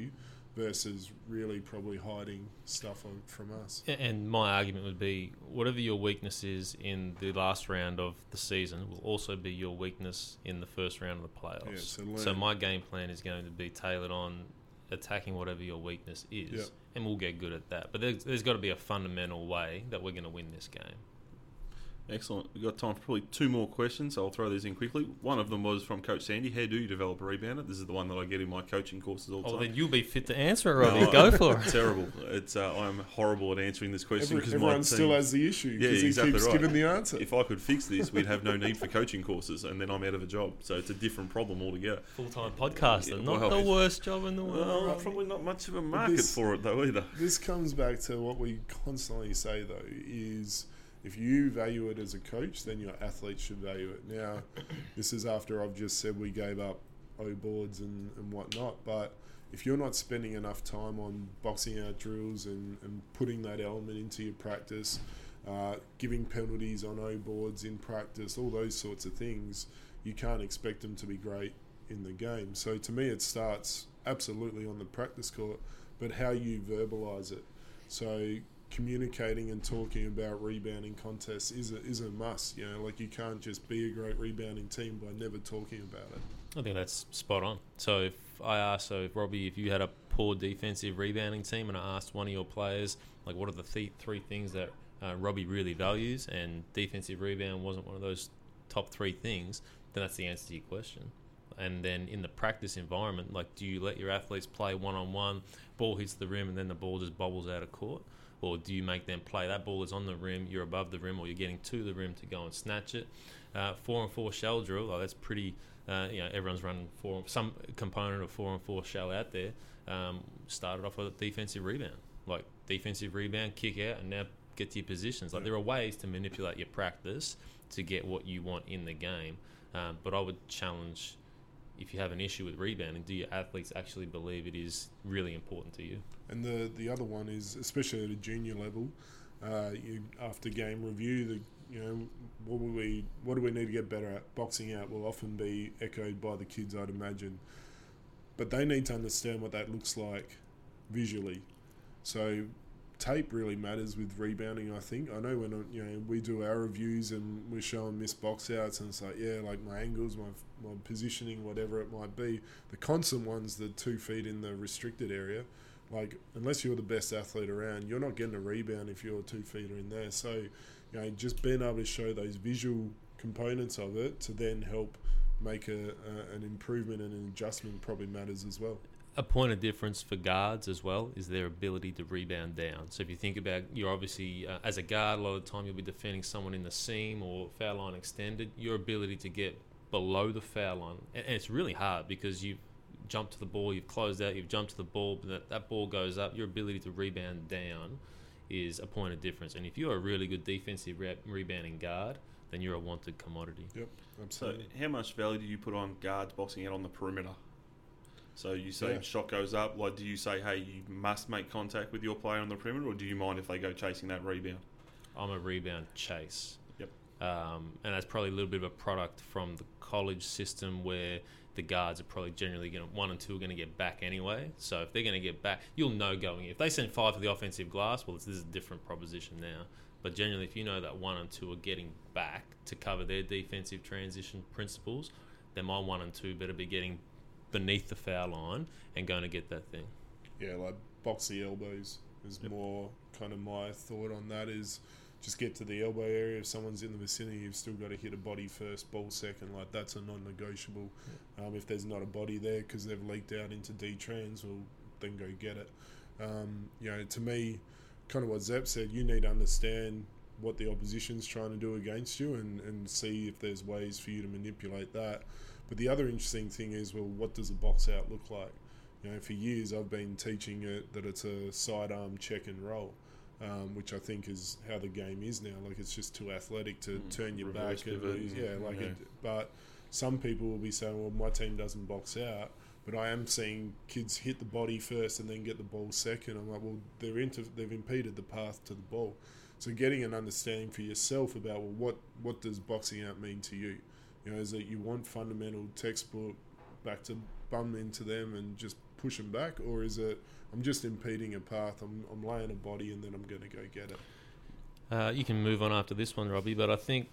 versus really probably hiding stuff on, from us. And my argument would be, whatever your weakness is in the last round of the season will also be your weakness in the first round of the playoffs. Yeah, so, so learn. my game plan is going to be tailored on attacking whatever your weakness is, Yep. and we'll get good at that. But there's, there's got to be a fundamental way that we're going to win this game. Excellent. We've got time for probably two more questions, so I'll throw these in quickly. One of them was from Coach Sandy. How do you develop a rebounder? This is the one that I get in my coaching courses all the Oh, time. then you'll be fit to answer it, Robbie. No, Go I- for it. Terrible. It's uh, I'm horrible at answering this question Every, because everyone my team, still has the issue Yeah, because he exactly keeps right. giving the answer. If I could fix this, we'd have no need for coaching courses, and then I'm out of a job. So it's a different problem altogether. Full-time podcaster. Yeah, not well, the worst job in the world. Well, Robbie. probably not much of a market this- for it though either. This comes back to what we constantly say, though, is if you value it as a coach, then your athletes should value it. Now, this is after I've just said we gave up O boards and, and whatnot, but if you're not spending enough time on boxing out drills and, and putting that element into your practice, uh, giving penalties on O boards in practice, all those sorts of things, you can't expect them to be great in the game. So to me, it starts absolutely on the practice court, but how you verbalise it. So communicating and talking about rebounding contests is a, is a must. You know, like you can't just be a great rebounding team by never talking about it. I think that's spot on. So if I asked, so if Robbie, if you had a poor defensive rebounding team, and I asked one of your players, like, what are the th- three things that uh, Robbie really values, and defensive rebound wasn't one of those top three things, then that's the answer to your question. And then in the practice environment, like, do you let your athletes play one-on-one, ball hits the rim, and then the ball just bobbles out of court? Or do you make them play, that ball is on the rim, you're above the rim, or you're getting to the rim to go and snatch it? Uh, four and four shell drill, like that's pretty, uh, you know, everyone's running four, some component of four and four shell out there. Um, started off with a defensive rebound, like defensive rebound, kick out, and now get to your positions. Like, there are ways to manipulate your practice to get what you want in the game. Um, but I would challenge, if you have an issue with rebounding, do your athletes actually believe it is really important to you? And the the other one is, especially at a junior level, uh, you, after game review, the you know what will we what do we need to get better at? Boxing out will often be echoed by the kids, I'd imagine, but they need to understand what that looks like visually. So tape really matters with rebounding, I think. I know when you know we do our reviews and we're showing missed box outs, and it's like, yeah, like my angles, my my positioning, whatever it might be. The constant ones, the two feet in the restricted area, like, unless you're the best athlete around, you're not getting a rebound if you're two feet in there. So, you know, just being able to show those visual components of it to then help make a, a an improvement and an adjustment probably matters as well. A point of difference for guards as well is their ability to rebound down. So if you think about, you're obviously, uh, as a guard, a lot of the time you'll be defending someone in the seam or foul line extended. Your ability to get below the foul line, and, and it's really hard because you've jumped to the ball, you've closed out, you've jumped to the ball, but that, that ball goes up. Your ability to rebound down is a point of difference. And if you're a really good defensive re- rebounding guard, then you're a wanted commodity. Yep, So absolutely. how much value do you put on guards boxing out on the perimeter? So you say Yeah. shot goes up, like, do you say, hey, you must make contact with your player on the perimeter, or do you mind if they go chasing that rebound? I'm a rebound chase. Yep. Um, and that's probably a little bit of a product from the college system where the guards are probably generally going to, one and two are going to get back anyway. So if they're going to get back, you'll know going in. If they send five to the offensive glass, well, this is a different proposition now. But generally, if you know that one and two are getting back to cover their defensive transition principles, then my one and two better be getting beneath the foul line and going to get that thing. Yeah, like box the elbows is Yep. more kind of my thought on that, is just get to the elbow area. If someone's in the vicinity, you've still got to hit a body first, ball second. Like, that's a non-negotiable. Um, if there's not a body there because they've leaked out into D-trans, well, then go get it. Um, you know, to me, kind of what Zep said, you need to understand what the opposition's trying to do against you and, and see if there's ways for you to manipulate that. But the other interesting thing is, well, what does a box out look like? You know, for years I've been teaching it that it's a sidearm check and roll, um, which I think is how the game is now. Like, it's just too athletic to Mm, turn your reverse back and pivot, lose. Yeah, like yeah. It, but some people will be saying, well, my team doesn't box out, but I am seeing kids hit the body first and then get the ball second. I'm like, well, they're into, they've impeded the path to the ball. So getting an understanding for yourself about, well, what, what does boxing out mean to you? You know, is that you want fundamental textbook back to bum into them and just push them back, or is it I'm just impeding a path, I'm, I'm laying a body and then I'm going to go get it? Uh, you can move on after this one, Robbie, but I think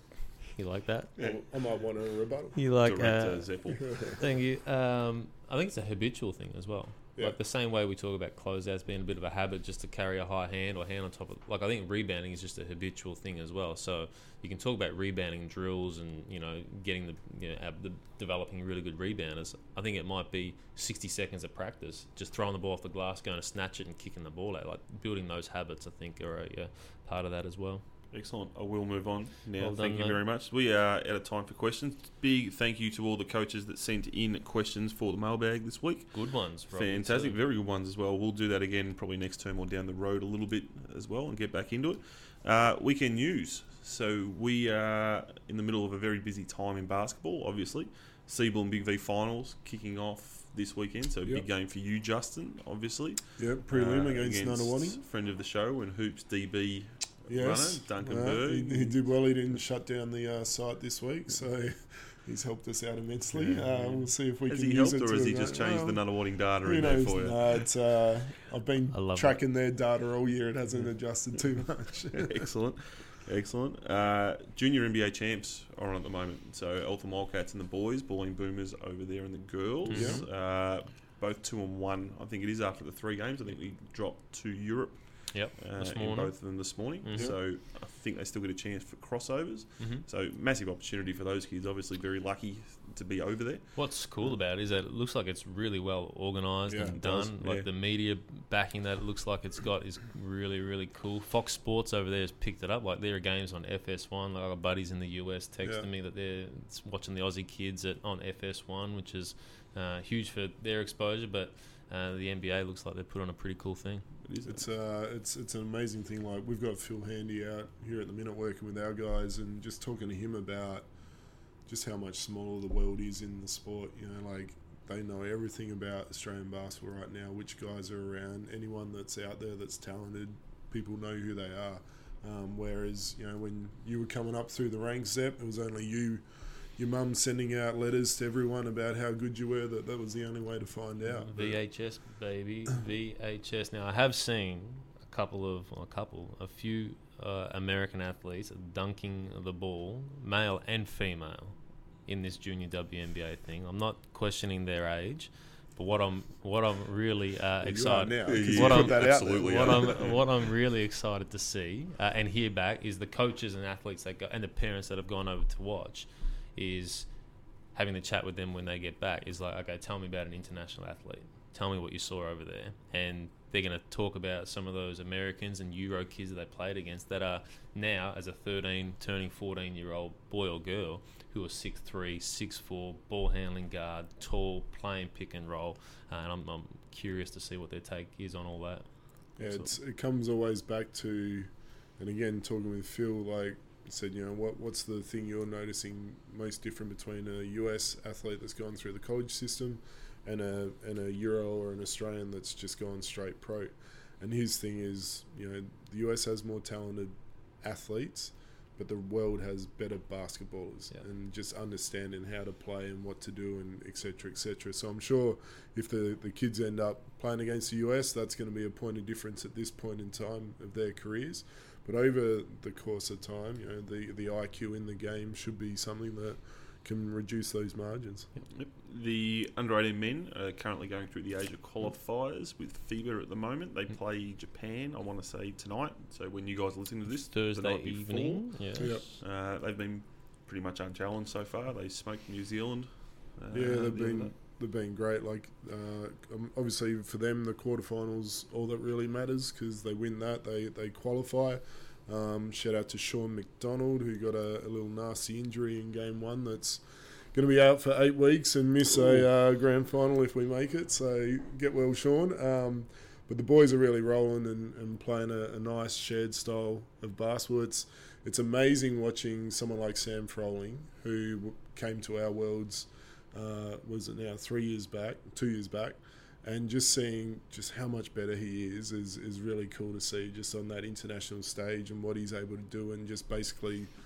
you like that. Yeah. I might want a rebuttal. You like Director uh, Zeppel. Thank you. Um, I think it's a habitual thing as well. Yeah. Like the same way we talk about closeouts being a bit of a habit just to carry a high hand or hand on top of. Like I think rebounding is just a habitual thing as well. So you can talk about rebounding drills and you know getting the you know the developing really good rebounders. I think it might be sixty seconds of practice, just throwing the ball off the glass, going to snatch it and kicking the ball out. Like building those habits, I think are a yeah, part of that as well. Excellent. I will move on now. Well done, thank you mate. very much. We are out of time for questions. Big thank you to all the coaches that sent in questions for the mailbag this week. Good ones, Robbie, Fantastic. too. Very good ones as well. We'll do that again probably next term or down the road a little bit as well and get back into it. Uh, weekend news. So we are in the middle of a very busy time in basketball, obviously. Seabull and Big V finals kicking off this weekend. So a Yep. big game for you, Justin, obviously. Yeah, prelim Uh, against, Nunawading. friend of the show and Hoops D B Yes, runner, Duncan uh, Berg. He, he did well. He didn't shut down the uh, site this week, so he's helped us out immensely. Yeah. Uh, we'll see if we Has can he use helped it or to has he a just great- changed the well, Nunawading data Who in there knows? for you? No, it's, uh, I've been I love tracking their data all year. It hasn't adjusted too much. Excellent. Excellent. Uh, junior N B A champs are on at the moment. So Eltham Wildcats and the boys, Bowling Boomers over there and the girls. Mhm. Uh, both two and one. I think it is after the three games. I think we dropped to Europe Yep, uh, this in morning. both of them this morning. Mhm. So I think they still get a chance for crossovers. Mm-hmm. So massive opportunity for those kids. Obviously very lucky to be over there. What's cool about it is that it looks like it's really well organised Yeah, and it does, done. Like yeah. the media backing that, it looks like it's got is really, really cool. Fox Sports over there has picked it up. Like there are games on F S one. Like our buddies in the U S texting Yeah. me that they're watching the Aussie kids at, on F S one, which is uh, huge for their exposure. But uh, the N B A looks like they've put on a pretty cool thing. It is. It's uh, it's it's an amazing thing. Like we've got Phil Handy out here at the minute working with our guys, and just talking to him about just how much smaller the world is in the sport. You know, like they know everything about Australian basketball right now. Which guys are around? Anyone that's out there that's talented, people know who they are. Um, whereas you know when you were coming up through the ranks, Zep, it was only you. Your mum sending out letters to everyone about how good you were. That that was the only way to find out. V H S baby, V H S. Now I have seen a couple of well, a couple, a few uh, American athletes dunking the ball, male and female, in this junior W N B A thing. I'm not questioning their age, but what I'm what I'm really uh, Well, excited. you are now, Yeah, 'cause you you what put I'm- that out absolutely there. What I'm what I'm really excited to see uh, and hear back is the coaches and athletes that go and the parents that have gone over to watch is having the chat with them when they get back is like, okay, tell me about an international athlete. Tell me what you saw over there. And they're going to talk about some of those Americans and Euro kids that they played against that are now, as a thirteen, turning fourteen-year-old boy or girl, who are six three, six four, ball handling guard, tall, playing pick and roll. Uh, and I'm, I'm curious to see what their take is on all that. Yeah, it's, it comes always back to, and again, talking with Phil, like I said, you know, what what's the thing you're noticing most different between a U S athlete that's gone through the college system and a and a Euro or an Australian that's just gone straight pro? And his thing is, you know, the U S has more talented athletes, but the world has better basketballers, Yeah. and just understanding how to play and what to do and et cetera, et cetera. So I'm sure if the, the kids end up playing against the U S, that's going to be a point of difference at this point in time of their careers. But over the course of time, you know, the, the I Q in the game should be something that can reduce those margins. Yep. The under eighteen men are currently going through the Asia qualifiers with FIBA at the moment. They play Japan, I want to say, tonight. So when you guys are listening to this, the Thursday night before, evening. Yeah. Yep. Uh, they've been pretty much unchallenged so far. They smoked New Zealand. Uh, Yeah, the they've other been day. they've been great. Like uh, um, obviously for them, the quarterfinals all that really matters because they win that, they they qualify. Um, shout out to Sean McDonald who got a, a little nasty injury in game one. That's going to be out for eight weeks and miss a uh, grand final if we make it. So get well, Sean. Um, but the boys are really rolling and, and playing a, a nice shared style of basketball. It's, it's amazing watching someone like Sam Froling, who w- came to our Worlds, uh, was it now three years back, two years back, and just seeing just how much better he is is, is really cool to see just on that international stage and what he's able to do and just basically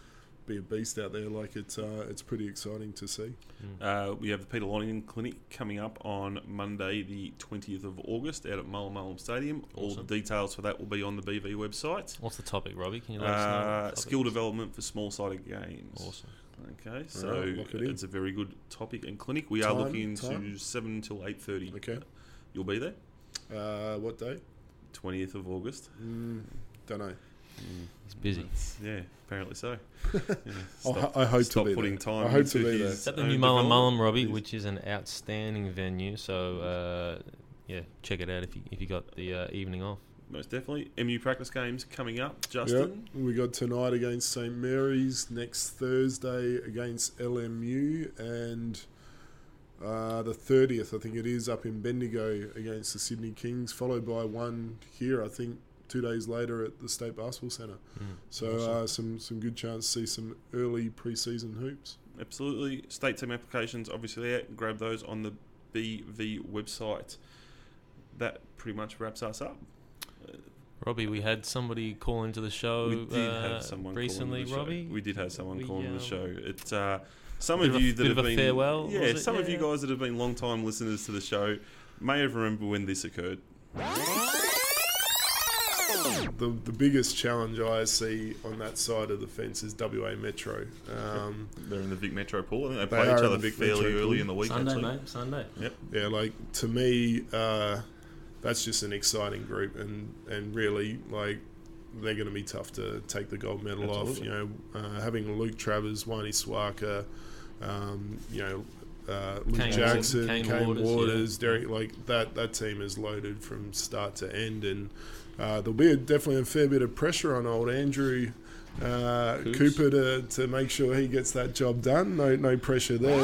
be a beast out there. Like it's uh, it's pretty exciting to see. Uh, we have the Peter Lonergan Clinic coming up on Monday, the twentieth of August, out at Mullum Mullum Stadium. All Awesome. the details for that will be on the B V website. What's the topic, Robbie? Can you let us know? Uh, what the skill topic is? development for small-sided games. Awesome. Okay, so Alright, lock it in. it's a very good topic and clinic. We are Time, looking into time? seven till eight thirty. Okay. You'll be there, Uh, what day? twentieth of August. Mm, don't know. He's busy. It's- yeah, apparently so. Yeah, I'll stop- ho- I hope to stop be putting there. time I hope to into be there. his It's at the own new Mullum development. Mullum, Robbie, Yes. which is an outstanding venue. So uh, yeah, check it out if you if you got the uh, evening off. Most definitely. M U practice games coming up, Justin. Yep. We got tonight against Saint Mary's, next Thursday against L M U, and uh, the thirtieth, I think it is, up in Bendigo against the Sydney Kings, followed by one here, I think, two days later at the State Basketball Centre. Mm, So awesome. uh, some, some good chance to see some early pre-season hoops. Absolutely. State team applications, obviously, there. Grab those on the B V website. That pretty much wraps us up. Robbie, we had somebody call into the show. We did uh, have someone recently, call into the Robbie. show. We did have someone We, call into the um, show. It's uh, some bit of of a- you that bit have of a been farewell, Yeah, was it? some of you Yeah. guys that have been long time listeners to the show may have remembered when this occurred. The the biggest challenge I see on that side of the fence is W A Metro. Um, They're in the Vic Metro pool. I think they They play are each in other the Vic Vic fairly Metro early pool. in the week. Sunday, actually. mate. Sunday. Yep. yeah, like to me, uh, that's just an exciting group, and, and really, like, they're going to be tough to take the gold medal off. Absolutely. You know, uh, having Luke Travers, Wayne Swaka, um, you know, uh, Luke Kane Jackson, Waters, Kane, Kane Waters, Waters, yeah. Derek, like that. That team is loaded from start to end, and uh, there'll be a, definitely a fair bit of pressure on old Andrew uh, Coops. Cooper to, to make sure he gets that job done. No, no pressure there.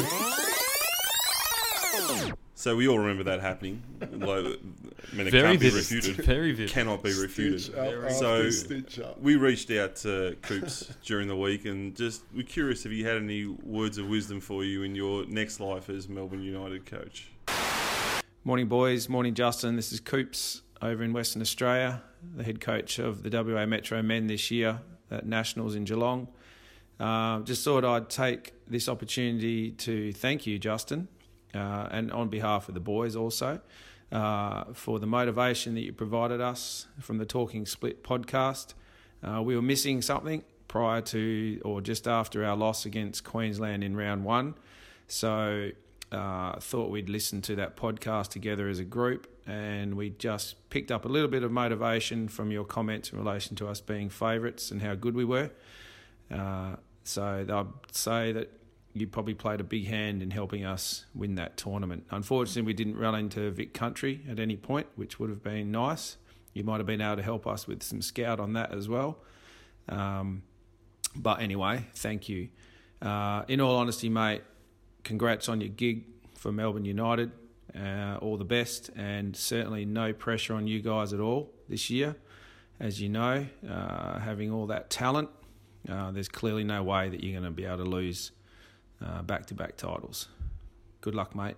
So we all remember that happening. Like, I mean, it Very can't be vivid. refuted. Very vivid. Cannot be refuted. Stitch up Very- after So- stitch up. We reached out to Coops during the week and just we're curious if he had any words of wisdom for you in your next life as Melbourne United coach. Morning, boys. Morning, Justin. This is Coops over in Western Australia, the head coach of the W A Metro men this year at Nationals in Geelong. Uh, just thought I'd take this opportunity to thank you, Justin, uh, and on behalf of the boys also, uh, for the motivation that you provided us from the Talking Split podcast. Uh, we were missing something prior to or just after our loss against Queensland in round one. So uh, thought we'd listen to that podcast together as a group, and we just picked up a little bit of motivation from your comments in relation to us being favourites and how good we were. Uh, so I'd say that you probably played a big hand in helping us win that tournament. Unfortunately, we didn't run into Vic Country at any point, which would have been nice. You might have been able to help us with some scout on that as well. Um, but anyway, thank you. Uh, in all honesty, mate, congrats on your gig for Melbourne United. Uh, all the best, and certainly no pressure on you guys at all this year. As you know, uh, having all that talent, uh, there's clearly no way that you're going to be able to lose uh, back-to-back titles. Good luck, mate.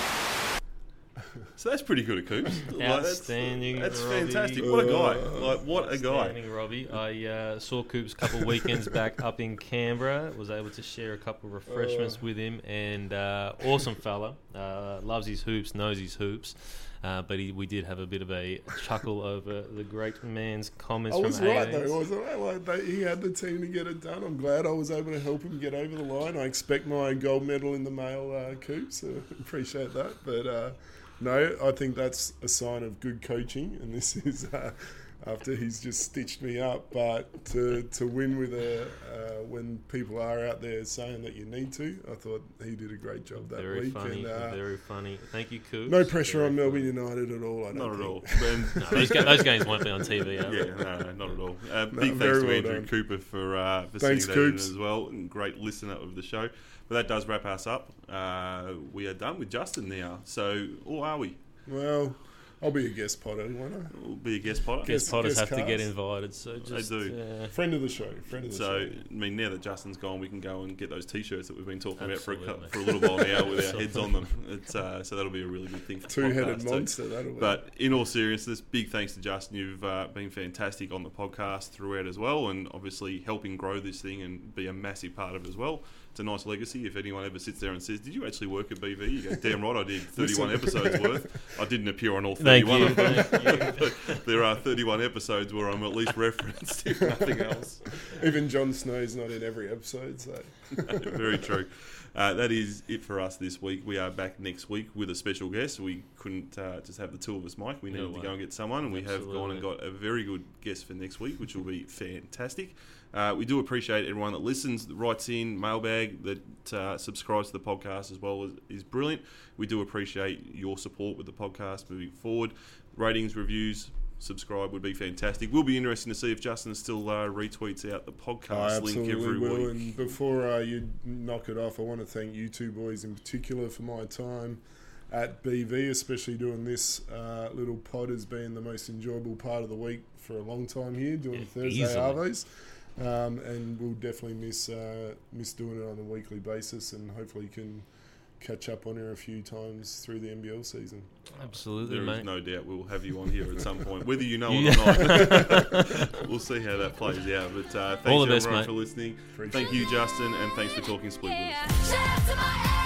So that's pretty good at Coops. Like, that's- Outstanding, That's, Robbie. fantastic. What a guy! Like what a guy! Outstanding, Robbie. I uh, saw Coops a couple of weekends back up in Canberra. Was able to share a couple of refreshments with him, and uh, awesome fella. Uh, loves his hoops, knows his hoops. Uh, but he, we did have a bit of a chuckle over the great man's comments I from was right Haynes. though, wasn't I? Like they, he had the team to get it done. I'm glad I was able to help him get over the line. I expect my gold medal in the mail, uh, Coops. So appreciate that. But uh, no, I think that's a sign of good coaching, and this is uh, after he's just stitched me up. But to to win with a uh, when people are out there saying that you need to, I thought he did a great job that Very week. funny, and, uh, very funny. Thank you, Coops. no pressure Very on Melbourne funny. United at all. I don't Not at think. all. And- No, those, ga- those games won't be on T V. Are Yeah, they? no, no, not at all. Uh, No, big very thanks to well Andrew done. Cooper for uh, for Thanks, sending that in Coops. as well. And great listener of the show. But that does wrap us up. Uh, we are done with Justin now. So, or are we? Well, I'll be a guest potter, won't I? We'll be a guest potter. Guest Guest- potters guest have to get cast. invited, so just do. Uh, Friend of the show. Friend of the So, show. I mean, now that Justin's gone, we can go and get those T-shirts that we've been talking Absolutely. about for a, cou- for a little while now with our heads on them. It's, uh, so that'll be a really good thing for the Two-headed podcast too. monster, that'll be. But in all seriousness, big thanks to Justin. You've uh, been fantastic on the podcast throughout as well, and obviously helping grow this thing and be a massive part of it as well. It's a nice legacy. If anyone ever sits there and says, "Did you actually work at B V?" You go, "Damn right, I did. thirty-one episodes worth. I didn't appear on all Thank thirty-one you. of them, Thank you. but there are thirty-one episodes where I'm at least referenced, if nothing else." Even Jon Snow's not in every episode, so... Very true. Uh, that is it for us this week. We are back next week with a special guest. We couldn't uh, just have the two of us, Mike. We No needed to way. go and get someone, and we have gone and Absolutely. got a very good guest for next week, which will be fantastic. Uh, we do appreciate everyone that listens, that writes in, mailbag, that uh, subscribes to the podcast as well, is, is brilliant. We do appreciate your support with the podcast moving forward. Ratings, reviews, subscribe would be fantastic. We'll be interesting to see if Justin still uh, retweets out the I podcast link absolutely every will. week. And before uh, you knock it off, I want to thank you two boys in particular for my time at B V, especially doing this uh, little pod has been the most enjoyable part of the week for a long time here, doing Yeah, Thursday easily. Arvos. Um, and we'll definitely miss uh, miss doing it on a weekly basis, and hopefully can catch up on her a few times through the N B L season. Absolutely, There is mate. no doubt we'll have you on here at some point, whether you know Yeah. it or not. We'll see how that plays out. But uh, thanks All the best, everyone mate. for listening. Appreciate Thank you, Justin, and thanks for talking split with us. Shout out to my